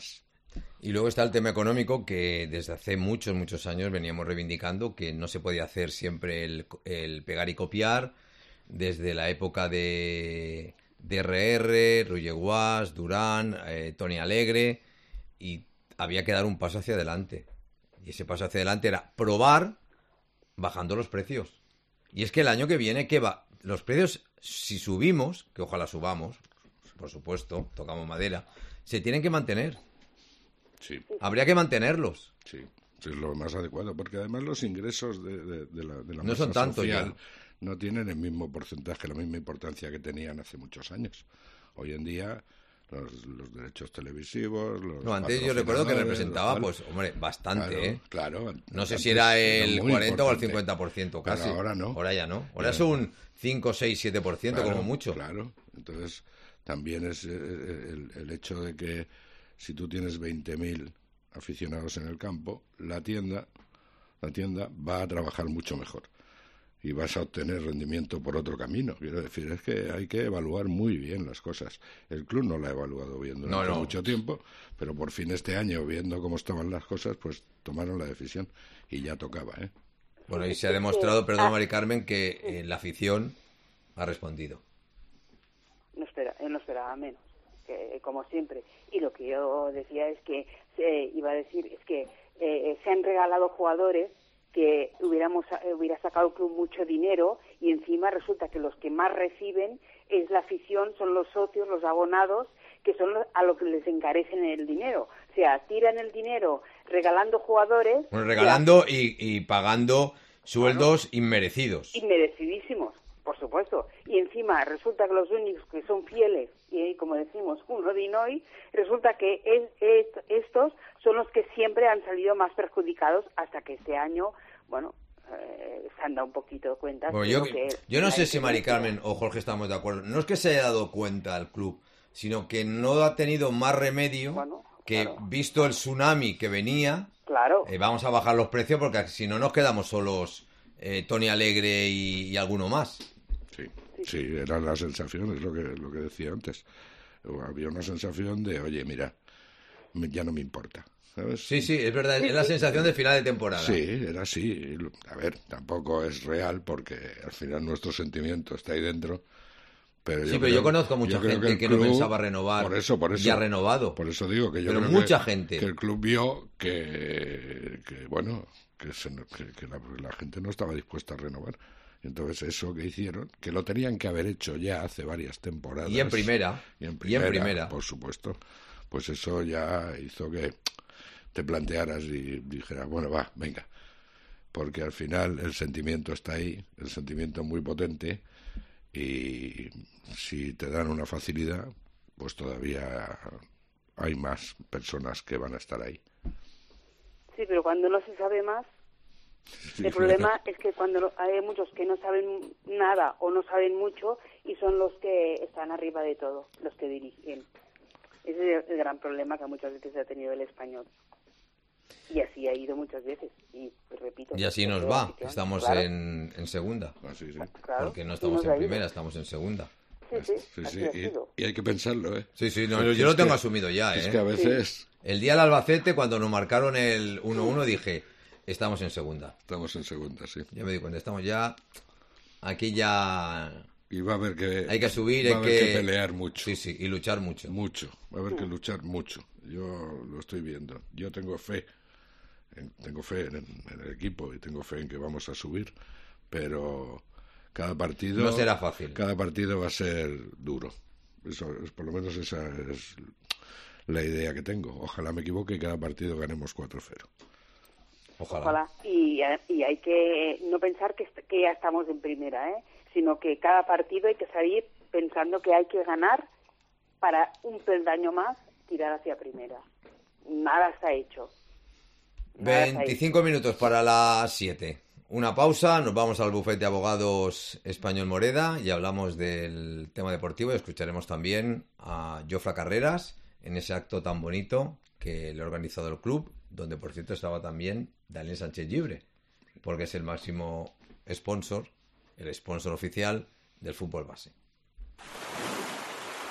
Y luego está el tema económico, que desde hace muchos, muchos años veníamos reivindicando que no se podía hacer siempre el, el pegar y copiar, desde la época de, de R R, Roger Guas, Durán, eh, Tony Alegre, y había que dar un paso hacia adelante. Y ese paso hacia adelante era probar bajando los precios. Y es que el año que viene, ¿qué va? Los precios, si subimos, que ojalá subamos, por supuesto, tocamos madera, se tienen que mantener. Sí. Habría que mantenerlos. Sí, es lo más adecuado, porque además los ingresos de, de, de la, de la no masa son tanto social ya. No tienen el mismo porcentaje, la misma importancia que tenían hace muchos años. Hoy en día, los, los derechos televisivos, los No, antes yo recuerdo que patrocinadores, representaba, tal. pues, hombre, bastante, Claro, ¿eh? claro. No sé Antes si era era el muy cuarenta o el importante. cincuenta por ciento casi. Pero ahora no. Ahora ya no. Ahora Ya es no. un cinco, seis, siete por ciento Claro, como mucho. Claro, entonces también es eh, el, el hecho de que si tú tienes veinte mil aficionados en el campo, la tienda, la tienda va a trabajar mucho mejor y vas a obtener rendimiento por otro camino. Quiero decir, es que hay que evaluar muy bien las cosas. El club no la ha evaluado bien durante No, no. mucho tiempo, pero por fin este año, viendo cómo estaban las cosas, pues tomaron la decisión y ya tocaba, ¿eh? Bueno, y se ha demostrado, perdón, Mari Carmen, que eh, la afición ha respondido. No, espera, no esperaba menos, que, como siempre. Y lo que yo decía es que, eh, iba a decir, es que eh, se han regalado jugadores que hubiéramos hubiera sacado el club mucho dinero y encima resulta que los que más reciben es la afición, son los socios, los abonados, que son los, a lo que les encarecen el dinero. O sea, tiran el dinero regalando jugadores. Bueno, regalando y, y pagando sueldos Claro. inmerecidos. Inmerecidísimos, por supuesto. Y encima resulta que los únicos que son fieles, y como decimos, un rodinoy, resulta que es, es, estos son los que siempre han salido más perjudicados hasta que este año, bueno, eh, se han dado un poquito de cuenta. Bueno, yo, que yo no la sé si Mari diferencia- Carmen o Jorge estamos de acuerdo. No es que se haya dado cuenta el club, sino que no ha tenido más remedio Bueno, que, claro. visto el tsunami que venía, Claro. eh, vamos a bajar los precios porque si no nos quedamos solos eh, Tony Alegre y, y alguno más. Sí, sí, era la sensación, es lo que, lo que decía antes. Había una sensación de, oye, mira, me- ya no me importa, ¿sabes? Sí, sí, es verdad, es la sensación de final de temporada. Sí, era así. A ver, tampoco es real porque al final nuestro sentimiento está ahí dentro. Pero Sí, yo pero creo- yo conozco mucha yo creo gente el que no club- pensaba renovar Por eso, por eso. y ha renovado. Por eso digo que yo Pero creo mucha que, gente. que el club vio que, que bueno, que, se- que- que la, la gente no estaba dispuesta a renovar. Entonces eso que hicieron, que lo tenían que haber hecho ya hace varias temporadas. Y en primera. Y en Y en primera, primera. por supuesto. Pues eso ya hizo que te plantearas y dijeras, bueno, va, venga. Porque al final el sentimiento está ahí, el sentimiento muy potente, y si te dan una facilidad, pues todavía hay más personas que van a estar ahí. Sí, pero cuando no se sabe más, Sí. el problema es que cuando lo- hay muchos que no saben nada o no saben mucho y son los que están arriba de todo, los que dirigen. Ese es el gran problema que muchas veces ha tenido el español. Y así ha ido muchas veces. Y pues, repito. Y así nos porque va. afición, Estamos claro, en, en segunda. Ah, sí, sí. claro, Porque no y estamos nos en ha ido. primera, estamos en segunda. Sí, sí, Sí, así sí, ha y, sido. y hay que pensarlo, ¿eh? Sí, sí, no, Porque yo lo es tengo que- asumido ya, Es ¿eh? que a veces El día del Albacete, cuando nos marcaron el uno uno, dije, estamos en segunda. estamos en segunda, sí. Ya me di cuenta, estamos ya... Aquí ya... Y va a haber que, Hay que subir, va a hay haber que... que pelear mucho. Sí, sí, y luchar mucho. Mucho, va a haber que luchar mucho. Yo lo estoy viendo. Yo tengo fe, en- tengo fe en, en el equipo y tengo fe en que vamos a subir, pero cada partido No será fácil. Cada partido va a ser duro. Eso es, por lo menos esa es la idea que tengo. Ojalá me equivoque y cada partido ganemos cuatro cero. Ojalá. Ojalá. Y, y hay que no pensar que, est- que ya estamos en primera, ¿eh? Sino que cada partido hay que salir pensando que hay que ganar para un peldaño más tirar hacia primera. Nada está hecho. Nada está veinticinco minutos para las siete. Una pausa, nos vamos al bufete de abogados Español Moreda y hablamos del tema deportivo y escucharemos también a Jofra Carreras en ese acto tan bonito que le ha organizado el club, donde por cierto estaba también Daniel Sánchez Llibre, porque es el máximo sponsor, el sponsor oficial del fútbol base.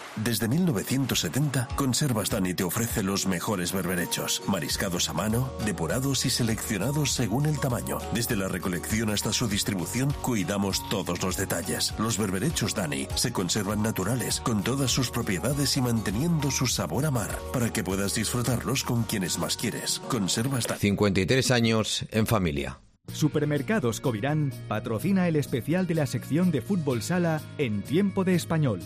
Desde mil novecientos setenta, Conservas Dani te ofrece los mejores berberechos, mariscados a mano, depurados y seleccionados según el tamaño. Desde la recolección hasta su distribución, cuidamos todos los detalles. Los berberechos Dani se conservan naturales, con todas sus propiedades y manteniendo su sabor a mar, para que puedas disfrutarlos con quienes más quieres. Conservas Dani. cincuenta y tres años en familia. Supermercados Covirán patrocina el especial de la sección de fútbol sala en Tiempo de Español.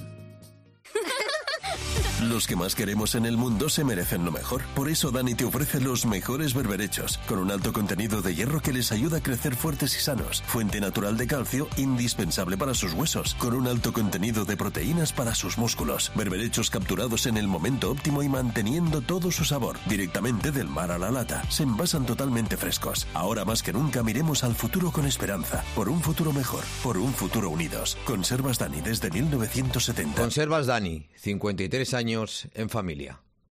Los que más queremos en el mundo se merecen lo mejor. Por eso Dani te ofrece los mejores berberechos, con un alto contenido de hierro que les ayuda a crecer fuertes y sanos. Fuente natural de calcio, indispensable para sus huesos, con un alto contenido de proteínas para sus músculos. Berberechos capturados en el momento óptimo y manteniendo todo su sabor, directamente del mar a la lata. Se envasan totalmente frescos. Ahora más que nunca miremos al futuro con esperanza. Por un futuro mejor, por un futuro unidos. Conservas Dani desde mil novecientos setenta. Conservas Dani, cincuenta y tres años en familia.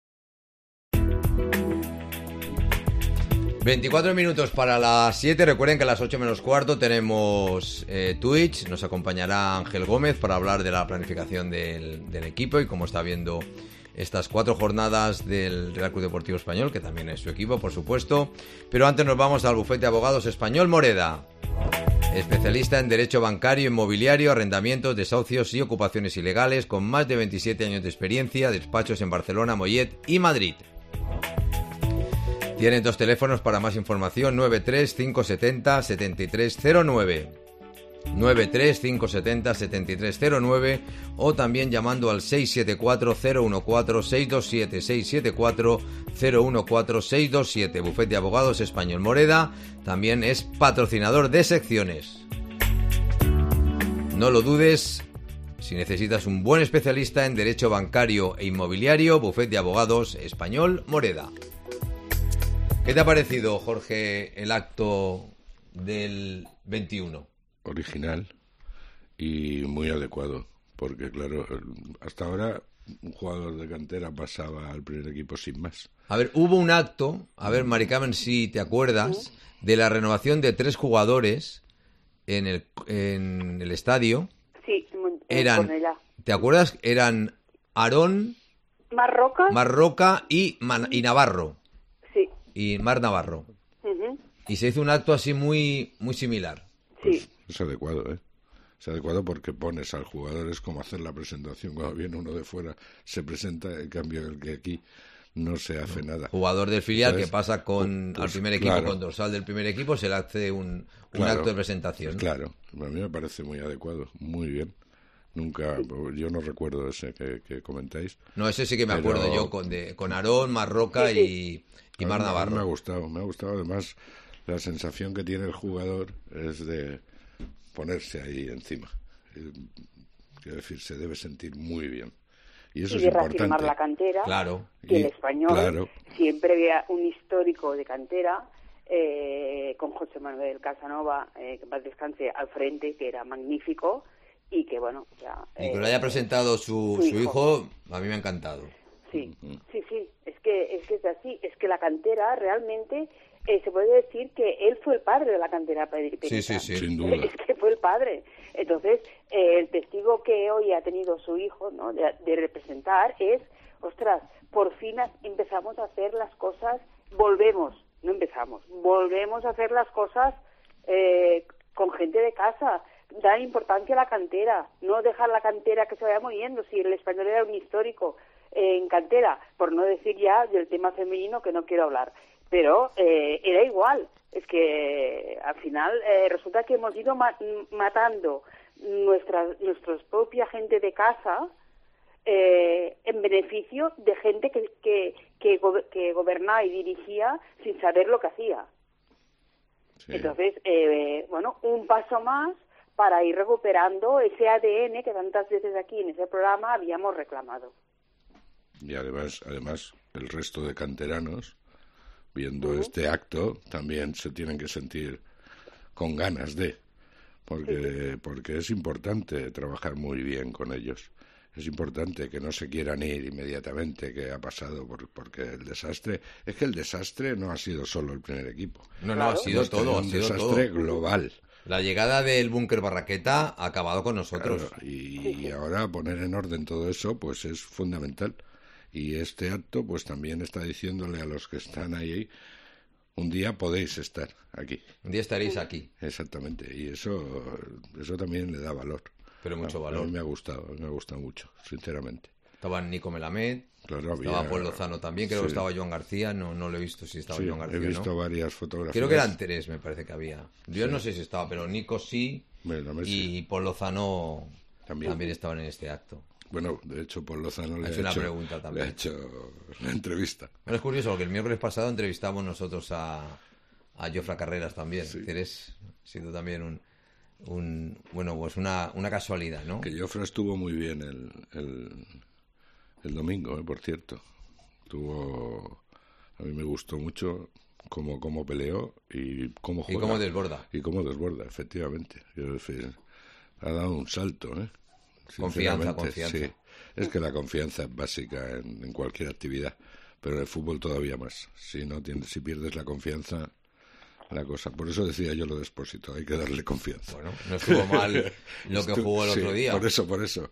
veinticuatro minutos para las siete. Recuerden que a las ocho menos cuarto tenemos eh, Twitch. Nos acompañará Ángel Gómez para hablar de la planificación del, del equipo y cómo está viendo estas cuatro jornadas del Real Club Deportivo Español, que también es su equipo, por supuesto. Pero antes nos vamos al bufete de abogados Español Moreda. Especialista en derecho bancario, inmobiliario, arrendamientos, desahucios y ocupaciones ilegales, con más de veintisiete años de experiencia, despachos en Barcelona, Mollet y Madrid. Tienen dos teléfonos para más información: nueve tres cinco siete cero siete tres cero nueve, nueve tres cinco siete cero siete tres cero nueve, o también llamando al seis siete cuatro cero uno cuatro seis dos siete, seis siete cuatro cero uno cuatro seis dos siete. Bufete de Abogados Español Moreda también es patrocinador de secciones. No lo dudes, si necesitas un buen especialista en derecho bancario e inmobiliario, Bufete de Abogados Español Moreda. ¿Qué te ha parecido, Jorge, el acto del veintiuno? Original y muy adecuado, porque claro, hasta ahora un jugador de cantera pasaba al primer equipo sin más. A ver, hubo un acto, a ver, Mari Carmen, si te acuerdas, de la renovación de tres jugadores en el, en el estadio. Sí, eran, ¿te acuerdas? Eran Aarón, Marroca, Marroca y, Man, y Navarro. Sí. Y Mar Navarro. Uh-huh. Y se hizo un acto así muy, muy similar. Pues sí. Es adecuado, ¿eh? Es adecuado porque pones al jugador, es como hacer la presentación. Cuando viene uno de fuera, se presenta, en cambio el que aquí no se hace no. nada. Jugador del filial, ¿sabes?, que pasa con pues, al primer equipo, claro, con dorsal del primer equipo, se le hace un, un claro, acto de presentación. Pues claro, a mí me parece muy adecuado, muy bien. Nunca, yo no recuerdo ese que, que comentáis. No, ese sí que me acuerdo pero... yo, con de, con Aarón, Marroca sí, sí. y, y Mar Navarro. Me ha gustado, me ha gustado. Además, la sensación que tiene el jugador es de ponerse ahí encima. Quiero decir, se debe sentir muy bien. Y eso y es de importante. reafirmar la cantera, claro. que y, el Español claro. siempre había un histórico de cantera, eh, con José Manuel Casanova, eh, que más descanse, al frente, que era magnífico, y que bueno, ya... Y que eh, lo haya presentado su, su, hijo. su hijo, a mí me ha encantado. Sí, uh-huh. sí, sí, es que, es que es así, es que la cantera realmente... Eh, se puede decir que él fue el padre de la cantera periodística. Sí, sí, sí. Sin duda. Es que fue el padre. Entonces, eh, el testigo que hoy ha tenido su hijo, ¿no?, de, de representar es, ostras, por fin empezamos a hacer las cosas, volvemos, no empezamos, volvemos a hacer las cosas eh, con gente de casa, dar importancia a la cantera, no dejar la cantera que se vaya muriendo. Si el Español era un histórico eh, en cantera, por no decir ya del tema femenino, que no quiero hablar. Pero eh, era igual, es que al final eh, resulta que hemos ido ma- matando nuestra, nuestra propia gente de casa eh, en beneficio de gente que, que, que, go- que gobernaba y dirigía sin saber lo que hacía. Sí. Entonces, eh, bueno, un paso más para ir recuperando ese A D N que tantas veces aquí en ese programa habíamos reclamado. Y además, además el resto de canteranos, viendo uh-huh. este acto, también se tienen que sentir con ganas de, porque sí. porque es importante trabajar muy bien con ellos. Es importante que no se quieran ir inmediatamente, que ha pasado, por, porque el desastre... Es que el desastre no ha sido solo el primer equipo. No, no, ha sido todo, ha un sido desastre todo. global. La llegada del búnker Barraqueta ha acabado con nosotros. Claro, y, y ahora poner en orden todo eso, pues es fundamental. Y este acto, pues también está diciéndole a los que están ahí, un día podéis estar aquí. Un día estaréis aquí. Exactamente, y eso, eso también le da valor. Pero mucho a, valor. A mí me ha gustado, me ha gustado mucho, sinceramente. Estaba Nico Melamed, claro, estaba había... Paul Lozano también, creo sí. que estaba Joan García, no, no lo he visto si estaba sí, Joan García, he visto ¿no? varias fotografías. Creo que eran tres, me parece que había. Yo sí. no sé si estaba, pero Nico sí, Melamed, y sí. Paul Lozano también. también estaban en este acto. Bueno, de hecho, Paul Lozano le ha, hecho una hecho, pregunta también. le ha hecho la entrevista. Bueno, es curioso, porque el miércoles pasado entrevistamos nosotros a, a Jofre Carreras también. Sí. Eres, ha sido también un, un bueno, pues una, una casualidad, ¿no? Que Jofre estuvo muy bien el, el, el domingo, ¿eh? Por cierto. Tuvo, a mí me gustó mucho cómo, cómo peleó y cómo juega. Y cómo desborda. Y cómo desborda, efectivamente. Quiero decir, ha dado un salto, ¿eh? Confianza, confianza. Sí. Es que la confianza es básica en, en cualquier actividad, pero en el fútbol todavía más. Si no tienes, si pierdes la confianza, la cosa. Por eso decía yo lo de Expósito, hay que darle confianza. Bueno, no estuvo mal lo que jugó el sí, otro día. Por eso, por eso.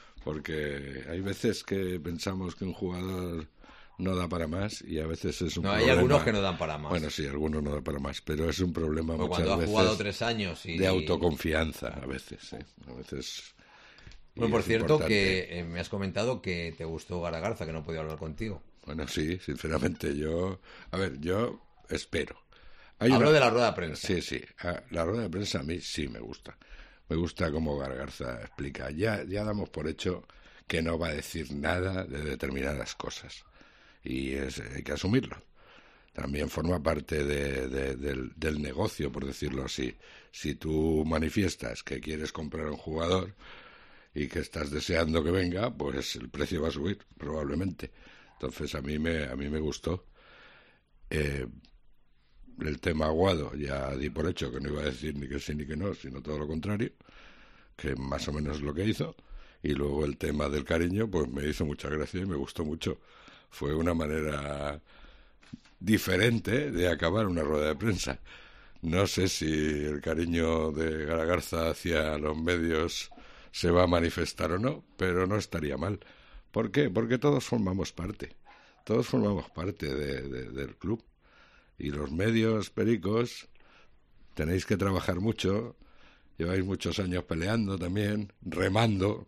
Porque hay veces que pensamos que un jugador no da para más y a veces es un no, problema. hay algunos que no dan para más. Bueno, sí, algunos no dan para más, pero es un problema Porque muchas cuando veces ha jugado tres años y... de autoconfianza, a veces, ¿eh? A veces... Bueno, por cierto, importante. que eh, me has comentado que te gustó Garagarza, que no podía hablar contigo. Bueno, sí, sinceramente, yo... A ver, yo espero. Hay Hablo una... de la rueda de prensa. Sí, sí. La rueda de prensa a mí sí me gusta. Me gusta cómo Garagarza explica. Ya, ya damos por hecho que no va a decir nada de determinadas cosas. Y es, hay que asumirlo. También forma parte de, de, del, del negocio, por decirlo así. Si tú manifiestas que quieres comprar a un jugador y que estás deseando que venga, pues el precio va a subir, probablemente. Entonces a mí me, a mí me gustó. Eh, el tema Aguado ya di por hecho que no iba a decir ni que sí ni que no, sino todo lo contrario, que más o menos es lo que hizo. Y luego el tema del cariño, pues me hizo mucha gracia y me gustó mucho. Fue una manera diferente de acabar una rueda de prensa. No sé si el cariño de Garagarza hacia los medios se va a manifestar o no, pero no estaría mal. ¿Por qué? Porque todos formamos parte. Todos formamos parte de, de, del club. Y los medios pericos tenéis que trabajar mucho. Lleváis muchos años peleando también, remando.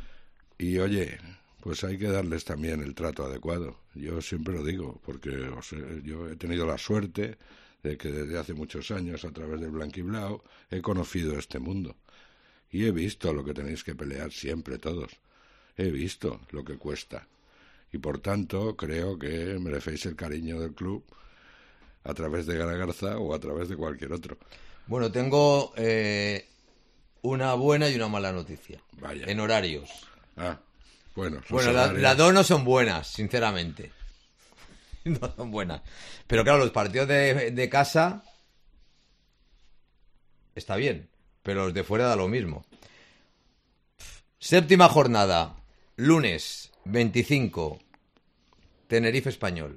Y oye, pues hay que darles también el trato adecuado. Yo siempre lo digo, porque o sea, yo he tenido la suerte de que desde hace muchos años, a través del Blanquiblao, he conocido este mundo. Y he visto lo que tenéis que pelear siempre todos. He visto lo que cuesta. Y por tanto, creo que merecéis el cariño del club a través de Garagarza o a través de cualquier otro. Bueno, tengo eh, una buena y una mala noticia. Vaya. En horarios. Ah, bueno. Bueno, la- horarios... las dos no son buenas, sinceramente. No son buenas. Pero claro, los partidos de, de casa está bien, pero los de fuera da lo mismo. Séptima jornada, lunes veinticinco, Tenerife Español.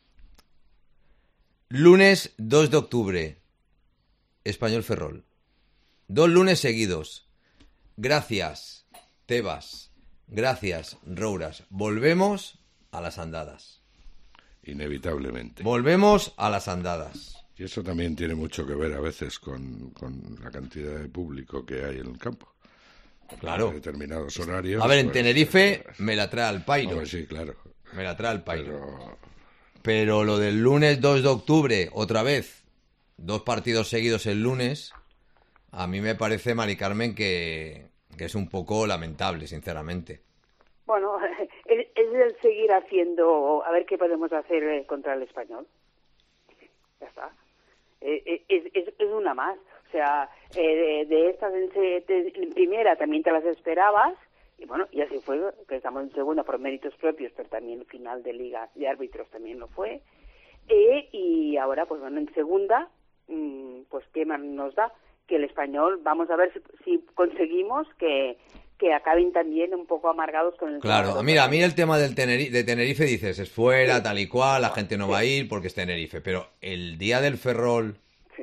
Lunes dos de octubre, Español Ferrol. Dos lunes seguidos. Gracias, Tebas. Gracias, Rouras. Volvemos a las andadas. Inevitablemente. Volvemos a las andadas. Y eso también tiene mucho que ver a veces con, con la cantidad de público que hay en el campo. Claro. En determinados horarios. A ver, en pues, Tenerife eh, me la trae al pairo. hombre, sí, claro. Me la trae al pairo. Pero Pero lo del lunes dos de octubre, otra vez, dos partidos seguidos el lunes, a mí me parece, Mari Carmen, que, que es un poco lamentable, sinceramente. Bueno, es, es el seguir haciendo, a ver qué podemos hacer eh, contra el Español. Ya está. Eh, eh, es, es, es una más. O sea, eh, de, de estas en, se- de- en primera también te las esperabas, y bueno, y así fue, que estamos en segunda por méritos propios, pero también final de liga de árbitros también lo fue. Eh, y ahora, pues bueno, en segunda, mmm, pues qué más nos da que el Español, vamos a ver si, si conseguimos que, que acaben también un poco amargados con el... Claro, mira, a mí el tema del Teneri- de Tenerife dices, es fuera, tal y cual, la gente no va a ir porque es Tenerife, pero el día del Ferrol, Sí.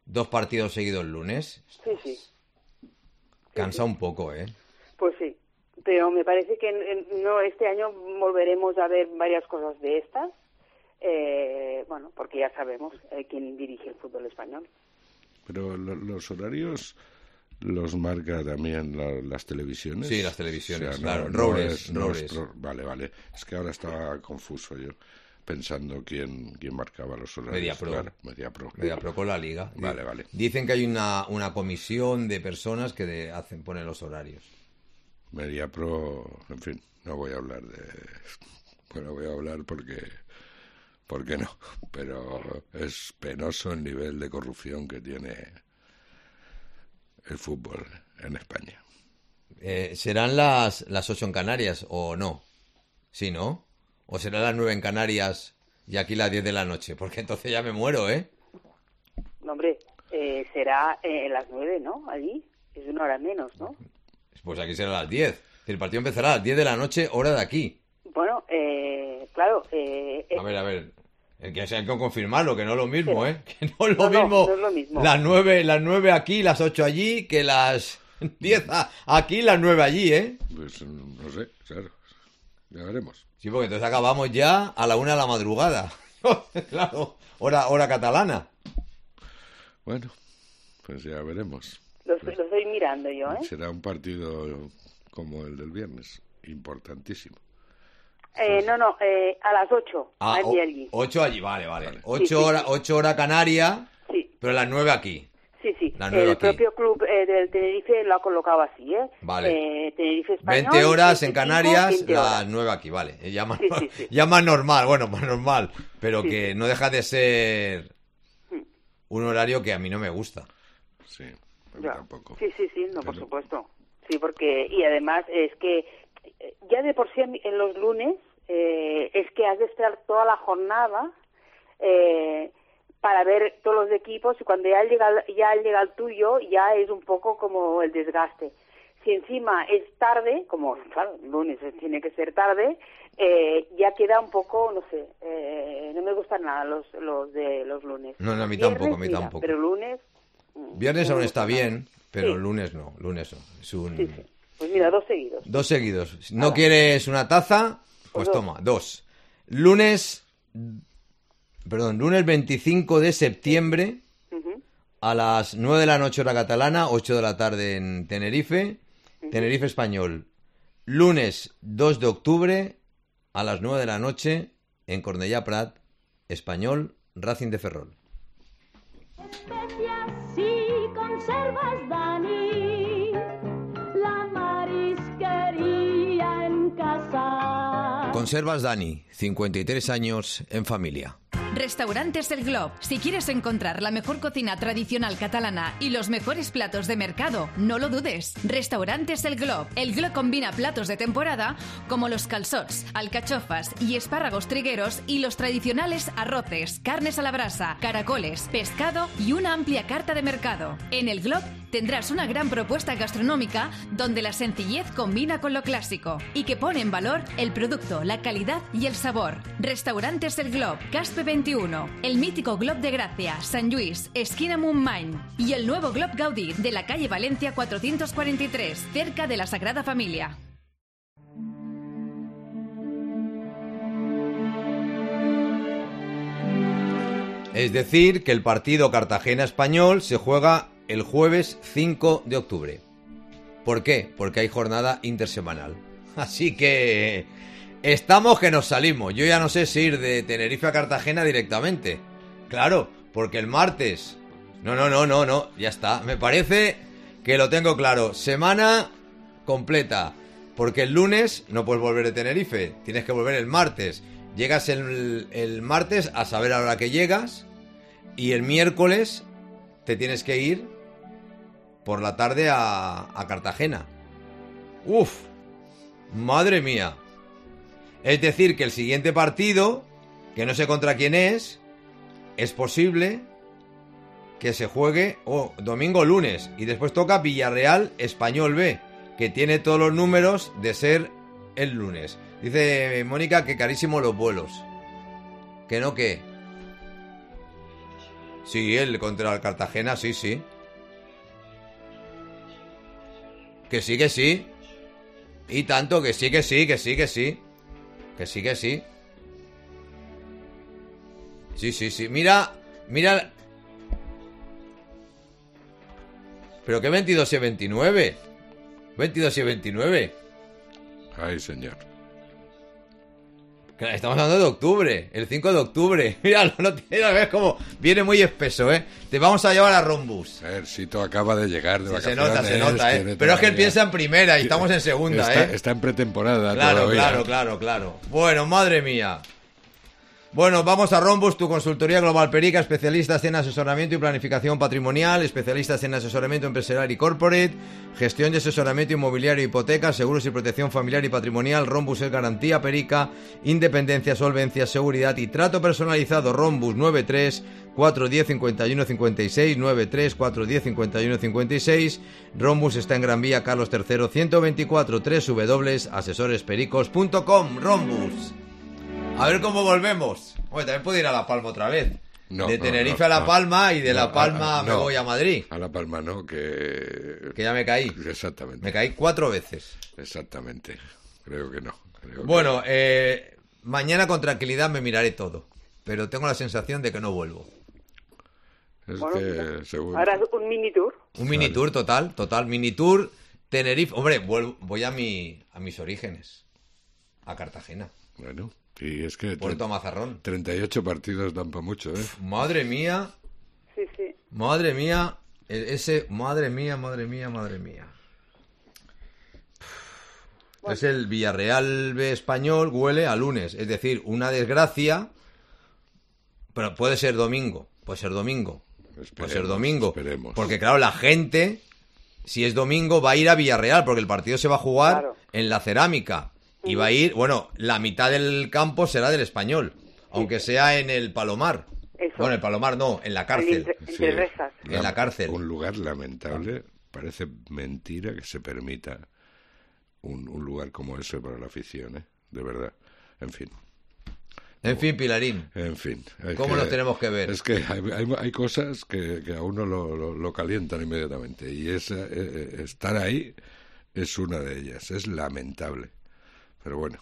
dos partidos seguidos el lunes. Sí, sí. Cansa un poco, ¿eh? Pues sí, pero me parece que no este año volveremos a ver varias cosas de estas, eh, bueno, porque ya sabemos eh, quién dirige el fútbol español. Pero lo, los horarios los marca también la, las televisiones. Sí, las televisiones, o sea, claro. No, Roures, no es, no Roures. es pro, vale, vale. Es que ahora estaba confuso yo, pensando quién, quién marcaba los horarios. Mediapro. Claro, Mediapro. Mediapro con la Liga. Vale, vale. Dicen que hay una, una comisión de personas que de, hacen ponen los horarios. Mediapro, en fin, no voy a hablar de... Bueno, voy a hablar porque... porque no, pero es penoso el nivel de corrupción que tiene el fútbol en España. Eh, ¿Serán las, las ocho en Canarias o no? Sí, ¿no? ¿O serán las nueve en Canarias y aquí las diez de la noche? Porque entonces ya me muero, ¿eh? No, hombre, eh, será eh, las nueve, ¿no? Allí es una hora menos, ¿no? Pues aquí será las diez. El partido empezará a las diez de la noche, hora de aquí. Bueno, eh, claro... Eh, a ver, a ver... El que hay que confirmarlo, que no es lo mismo, ¿eh? Que no es lo, no, no, mismo, no es lo mismo las nueve, las nueve aquí, las ocho allí, que las diez aquí, las nueve allí, ¿eh? Pues no sé, claro. Ya veremos. Sí, porque entonces acabamos ya a la una de la madrugada. Claro, hora, hora catalana. Bueno, pues ya veremos. Lo, pues, lo estoy mirando yo, ¿eh? Será un partido como el del viernes, importantísimo. Eh, no, no, eh, a las ocho, Ah, allí, allí. ocho allí, vale, vale. vale. Ocho, sí, hora, sí. ocho hora Canaria, Sí. pero las nueve aquí. Sí, sí. Las nueve El aquí. propio club eh, del Tenerife lo ha colocado así, ¿eh? Vale. Eh, Tenerife Español. veinte horas en veinticinco, Canarias, veinte las horas. nueve aquí, vale. Ya más, Sí, sí, sí. ya más normal, bueno, más normal. Pero Sí, que sí. no deja de ser Hmm. un horario que a mí no me gusta. Sí, a mí Ya. tampoco. Sí, sí, sí, no, por Pero- supuesto. Sí, porque, y además es que eh, ya de por sí en en los lunes eh, es que has de esperar toda la jornada eh, para ver todos los equipos y cuando ya llega, ya llega el tuyo ya es un poco como el desgaste. Si encima es tarde, como claro, el lunes tiene que ser tarde, eh, ya queda un poco, no sé, eh, no me gustan nada los, los de los lunes. No, no, a mí Viernes, tampoco, a mí mira, tampoco. Pero lunes... mm, Viernes no aún me está gusta nada. bien, pero Sí. lunes no, lunes no. Es un... Sí, sí. Pues mira, dos seguidos. Dos seguidos. Si no Ala. quieres una taza, pues Pues dos. toma, dos. Lunes, perdón, lunes veinticinco de septiembre Ujú. a las nueve de la noche hora catalana, ocho de la tarde en Tenerife, Tenerife Español. Lunes dos de octubre a las nueve de la noche en Cornellà Prat, Español, Racing de Ferrol. Especias y conservas, Dani, la marisquería en casa. Conservas Dani, cincuenta y tres años en familia. Restaurantes El Glob. Si quieres encontrar la mejor cocina tradicional catalana y los mejores platos de mercado, no lo dudes. Restaurantes El Glob. El Glob combina platos de temporada como los calçots, alcachofas y espárragos trigueros y los tradicionales arroces, carnes a la brasa, caracoles, pescado y una amplia carta de mercado. En El Glob tendrás una gran propuesta gastronómica donde la sencillez combina con lo clásico y que pone en valor el producto, la calidad y el sabor. Restaurantes El Glob, Caspe veintiuno, el mítico Glob de Gracia, San Lluís, esquina Montmany y el nuevo Glob Gaudí de la calle Valencia cuatrocientos cuarenta y tres, cerca de la Sagrada Familia. Es decir, que el partido Cartagena-Español se juega el jueves cinco de octubre. ¿Por qué? Porque hay jornada intersemanal. Así que estamos que nos salimos. Yo ya no sé si ir de Tenerife a Cartagena directamente. Claro, porque el martes... No, no, no, no, no, ya está. Me parece que lo tengo claro. Semana completa. Porque el lunes no puedes volver de Tenerife. Tienes que volver el martes. Llegas el, el martes a saber a la hora que llegas. Y el miércoles te tienes que ir por la tarde a, a Cartagena. Uf, madre mía. Es decir, que el siguiente partido, que no sé contra quién es, es posible que se juegue oh, domingo o lunes. Y después toca Villarreal Español B, que tiene todos los números de ser el lunes. Dice Mónica que carísimos los vuelos. ¿Que no qué? Sí, el contra el Cartagena, sí, sí. Que sí, que sí. Y tanto, que sí, que sí, que sí, que sí. Que sí, que sí. Sí, sí, sí. Mira, mira. Pero que veintidós y veintinueve. veintidós y veintinueve. Ay, señor. Estamos hablando de octubre, el cinco de octubre. Mira, no tiene a ver cómo viene muy espeso, ¿eh? Te vamos a llevar a Rombus. A ver, Sito acaba de llegar de Sí, vacaciones. se nota, se nota, ¿eh? Pero es que él piensa en primera y estamos en segunda, está, ¿eh? Está en pretemporada Claro, todavía. claro, claro, claro. Bueno, madre mía. Bueno, vamos a Rombus, tu consultoría global perica, especialistas en asesoramiento y planificación patrimonial, especialistas en asesoramiento empresarial y corporate, gestión y asesoramiento inmobiliario, hipotecas, seguros y protección familiar y patrimonial. Rombus es garantía perica, independencia, solvencia, seguridad y trato personalizado. Rombus nueve tres cuatro uno cero cinco uno cinco seis, nueve tres cuatro uno cero cinco uno cinco seis. Rombus está en Gran Vía Carlos tercero ciento veinticuatro, doble u doble u doble u punto asesores pericos punto com. Rombus. A ver cómo volvemos. Bueno, también puedo ir a La Palma otra vez. No, de no, Tenerife no, a La no. Palma y de No, La Palma a- a- me no. voy a Madrid. A La Palma no, que... Que ya me caí. Exactamente. Me caí cuatro veces. Exactamente. Creo que no. Creo Bueno, eh, mañana con tranquilidad me miraré todo. Pero tengo la sensación de que no vuelvo. que... Es Bueno, que mira, según... ahora es un mini tour. Un mini tour total, total. Mini tour Tenerife. Hombre, vuelvo- voy a, mi, a mis orígenes. A Cartagena. Bueno, y es que... Puerto tre- Mazarrón. treinta y ocho partidos dan para mucho, ¿eh? Madre mía. Sí, sí. Madre mía. el- Ese... Madre mía, madre mía, madre mía. Es el Villarreal B español, huele a lunes. Es decir, una desgracia. Pero puede ser domingo. Puede ser domingo. Puede ser Esperemos, domingo. esperemos. Porque claro, la gente, si es domingo, va a ir a Villarreal. Porque el partido se va a jugar Claro. en la Cerámica. Y va a ir, bueno, la mitad del campo será del español. Aunque sea en el Palomar. Eso. Bueno, el Palomar no, en la Ahí cárcel. Entre, entre Sí. rejas. En la cárcel. Un lugar lamentable. Parece mentira que se permita un, un lugar como ese para la afición, ¿eh? De verdad. En fin. En fin, Pilarín. En fin. es ¿Cómo que- nos tenemos que ver? Es que hay, hay- hay cosas que, que a uno lo, lo- lo calientan inmediatamente. Y esa, eh, eh, estar ahí es una de ellas. Es lamentable. Pero bueno.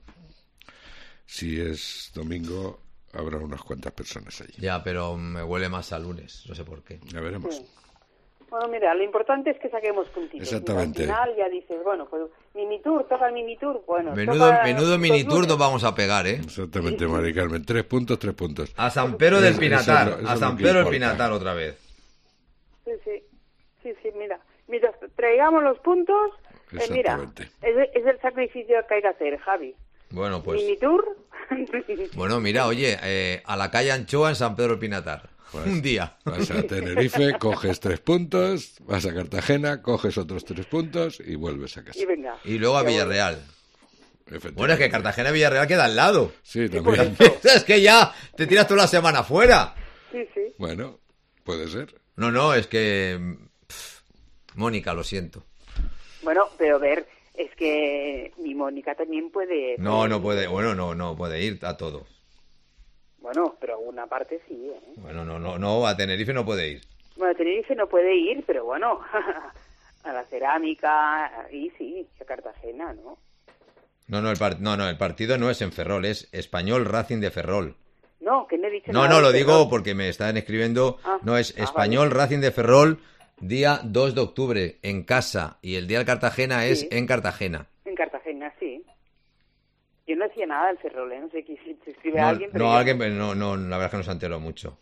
Si es domingo, habrá unas cuantas personas allí. Ya, pero me huele más a lunes. No sé por qué. Ya veremos. Sí. Bueno, mira, lo importante es que saquemos puntitos. Exactamente. Y al final ya dices, bueno, pues mini tour, toca el mini tour. Bueno, Menudo, toca menudo los mini tour lunes. nos vamos a pegar, ¿eh? Exactamente, Mari Carmen. Tres puntos, tres puntos. A San Pedro del Eso- Pinatar. eso es lo- eso A es San lo que Pedro del importa. Pinatar otra vez. Sí, sí, sí, sí, mira. Mientras traigamos los puntos, eh, mira, Exactamente. es, es el sacrificio que hay que hacer, Javi. Bueno, pues. Mini tour. Bueno, mira, oye, eh, a la calle Anchoa en San Pedro del Pinatar. Pues, Un día. Vas a Tenerife, coges tres puntos, vas a Cartagena, coges otros tres puntos y vuelves a casa. Y venga. Y luego a Ya Villarreal. Efectivamente. Bueno, es que Cartagena y Villarreal queda al lado. Sí, por también. eso. Es que ya te tiras toda la semana fuera. Sí, sí. Bueno, puede ser. No, no, es que. pff, Mónica, lo siento. Bueno, pero ver, es que mi Mónica también puede... No, no puede. Bueno, no, no puede ir a todo. Bueno, pero una parte sí, ¿eh? Bueno, no, no, no, a Tenerife no puede ir. Bueno, Tenerife no puede ir, pero bueno, a la Cerámica, y sí, a Cartagena, ¿no? No, no, el par- no, no, el partido no es en Ferrol, es Español Racing de Ferrol. No, que no he dicho No, nada no, de lo digo Ferrol. porque me están escribiendo. Ah, No, es ah, Español vale. Racing de Ferrol, día dos de octubre, en casa. Y el día del Cartagena es Sí. en Cartagena. En Cartagena, sí. Yo no decía nada del Ferrol, ¿eh? No sé si se escribe No, alguien, pero no, yo- alguien, no, no, la verdad es que no se enteró mucho.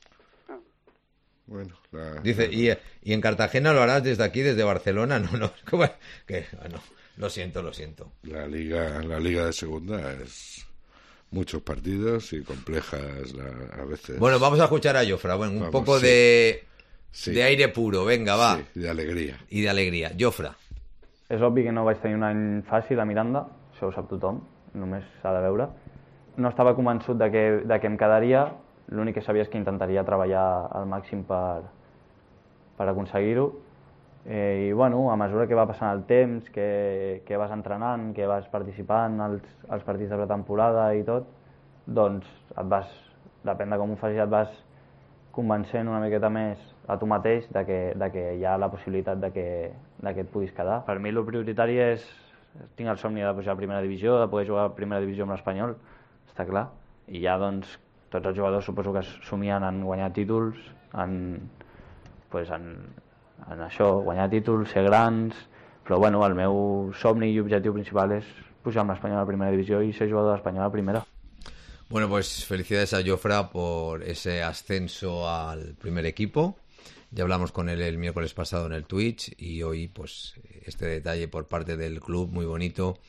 Bueno, la, Dice, y, y en Cartagena lo harás desde aquí, desde Barcelona. No, no, ¿cómo es? Que, bueno, lo siento, lo siento. la liga, la liga de segunda es muchos partidos y complejas la- a veces. Bueno, vamos a escuchar a Jofra. Bueno, un Vamos, poco sí. de, Sí. de aire puro. Venga, va. Sí, de alegría. Y de alegria. Jofra. És obvi que no vaig tenir un any fàcil a Miranda, això ho sap tothom, només s'ha de veure. No estava convençut de que, de que em quedaria, l'únic que sabia és que intentaria treballar al màxim per, per aconseguir-ho. Eh, I bueno, a mesura que va passant el temps, que, que vas entrenant, que vas participant als, als partits de pretemporada i tot, doncs et vas, depèn de com ho facis, et vas convencent una miqueta més a tu mateix de que, de que hi ha la possibilitat de que, de que et puguis quedar. Per mi el prioritari és, tinc el somni de pujar a primera divisió, de poder jugar a primera divisió amb l'Espanyol, està clar, i ja doncs tots els jugadors suposo que somien en guanyar títols, en, pues, en, en això, guanyar títols, ser grans, però bueno, el meu somni i objectiu principal és pujar amb l'Espanyol a la primera divisió i ser jugador de l'Espanyol a primera. Bueno, pues felicidades a Jofra por ese ascenso al primer equipo. Ya hablamos con él el miércoles pasado en el Twitch y hoy pues este detalle por parte del club muy bonito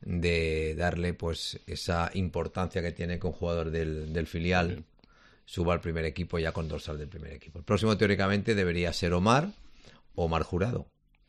de darle pues esa importancia que tiene que un jugador del, del filial suba al primer equipo ya con dorsal del primer equipo. El próximo teóricamente debería ser Omar, Omar Jurado.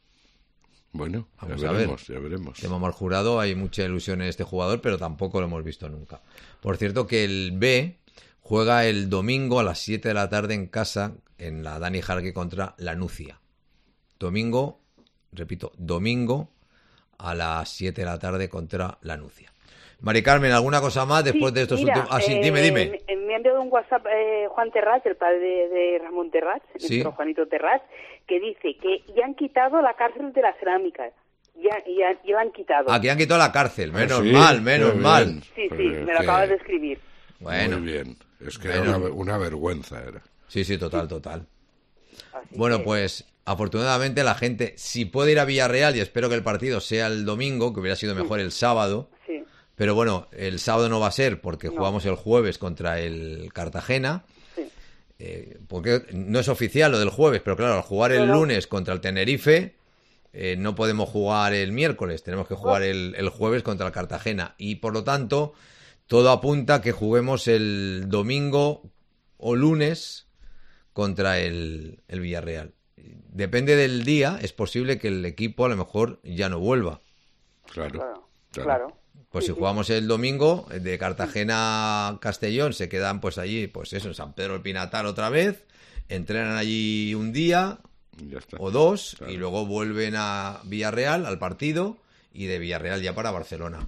Bueno, Vamos ya a veremos, ver. ya veremos. Tema Omar Jurado, hay mucha ilusión en este jugador, pero tampoco lo hemos visto nunca. Por cierto que el B juega el domingo a las siete de la tarde en casa en la Dani Jarque contra la Nucia. Domingo, repito, domingo a las siete de la tarde contra la Nucia. Mari Carmen, ¿alguna cosa más después sí, de estos mira, últimos...? Ah, sí, eh, dime, dime. Me, me ha enviado un WhatsApp eh, Juan Terrats, el padre de, de Ramón Terrats, Sí. nuestro Juanito Terrats, que dice que ya han quitado la cárcel de la cerámica. Ya, ya, ya la han quitado. Aquí han quitado la cárcel, menos ¿Ah, sí? mal, menos Qué mal. bien. Sí, sí, Pues me lo que- acabas de escribir. Bueno, Muy bien. Es que Bueno. era una, una vergüenza era. sí, sí, total, total. Así Bueno, que- pues afortunadamente la gente, si puede ir a Villarreal, y espero que el partido sea el domingo, que hubiera sido mejor el sábado, Sí, pero bueno, el sábado no va a ser porque No. jugamos el jueves contra el Cartagena, sí. eh, porque no es oficial lo del jueves, pero claro, al jugar el No, no. lunes contra el Tenerife, eh, no podemos jugar el miércoles, tenemos que jugar el, el jueves contra el Cartagena, y por lo tanto, todo apunta a que juguemos el domingo o lunes contra el, el Villarreal. Depende del día, es posible que el equipo a lo mejor ya no vuelva. Claro. Claro, claro. claro. Pues Sí, si sí. jugamos el domingo, de Cartagena a Castellón, se quedan pues allí, pues eso, en San Pedro del Pinatar otra vez, entrenan allí un día Ya está. o dos, Claro. y luego vuelven a Villarreal, al partido, y de Villarreal ya para Barcelona.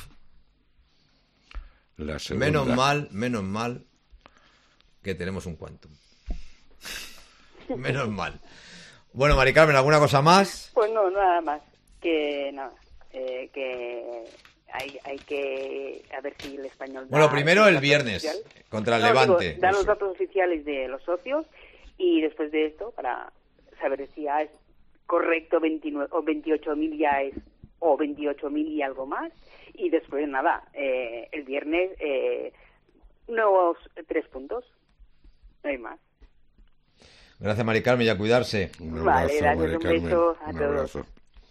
La segunda. Menos mal, menos mal que tenemos un Quantum. Menos mal. Bueno, Mari Carmen, ¿alguna cosa más? Pues no, nada más. Que nada, eh, que hay, hay que a ver si el español da Bueno, primero los el datos viernes oficiales. contra el No, digo, Levante. dar los datos oficiales de los socios y después de esto para saber si ya es correcto veintinueve o veintiocho mil ya es o veintiocho mil y algo más, y después nada, eh, el viernes eh, nuevos tres puntos, no hay más. Gracias, Mari Carmen, y a cuidarse. Un Vale, abrazo, gracias, Mari un Carmen. beso a Un todos. abrazo.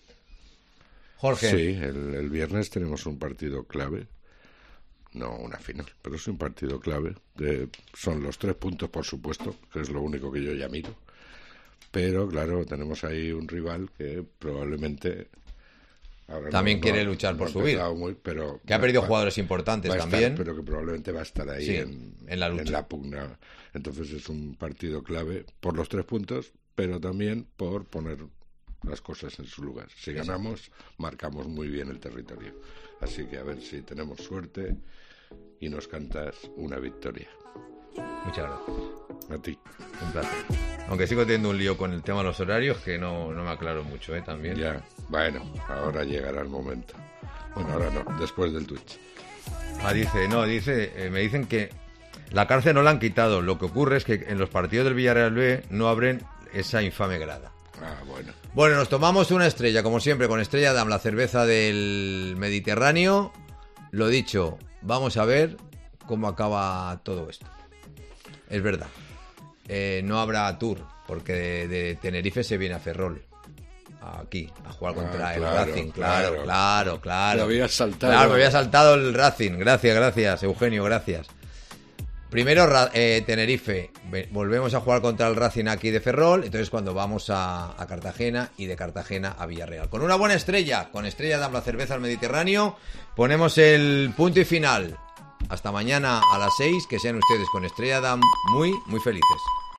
Jorge. Sí, el, el viernes tenemos un partido clave. No una final, pero es un partido clave. De, son los tres puntos, por supuesto, que es lo único que yo ya miro. Pero, claro, tenemos ahí un rival que probablemente... ahora También no- quiere no- luchar no por ha subir. empezado muy, pero Que ha va- perdido va- jugadores importantes va a estar, también. pero que probablemente va a estar ahí Sí, en, en la lucha. pugna. Entonces es un partido clave por los tres puntos, pero también por poner las cosas en su lugar. Si ganamos, marcamos muy bien el territorio. Así que a ver si tenemos suerte y nos cantas una victoria. Muchas gracias. A ti. Un placer. Aunque sigo teniendo un lío con el tema de los horarios que no, no me aclaro mucho, ¿eh? También. Ya, bueno, ahora llegará el momento. Bueno, ahora no, después del Twitch. Ah, dice, no, dice, eh, me dicen que la cárcel no la han quitado. Lo que ocurre es que en los partidos del Villarreal B no abren esa infame grada. Ah, bueno. Bueno, nos tomamos una estrella, como siempre, con Estrella Damm, la cerveza del Mediterráneo. Lo dicho, vamos a ver cómo acaba todo esto. Es verdad. Eh, no habrá tour, porque de, de Tenerife se viene a Ferrol. Aquí, a jugar Ah, contra el claro, Racing. Claro, claro. claro, claro. Te habías saltado. Claro, me había saltado el Racing. Gracias, gracias, Eugenio, gracias. Primero Ra- eh, Tenerife, Ve- volvemos a jugar contra el Racing aquí de Ferrol, entonces cuando vamos a, a Cartagena y de Cartagena a Villarreal. Con una buena estrella, con Estrella Damm, la cerveza al Mediterráneo, ponemos el punto y final. Hasta mañana a las seis, que sean ustedes con Estrella Damm muy, muy felices.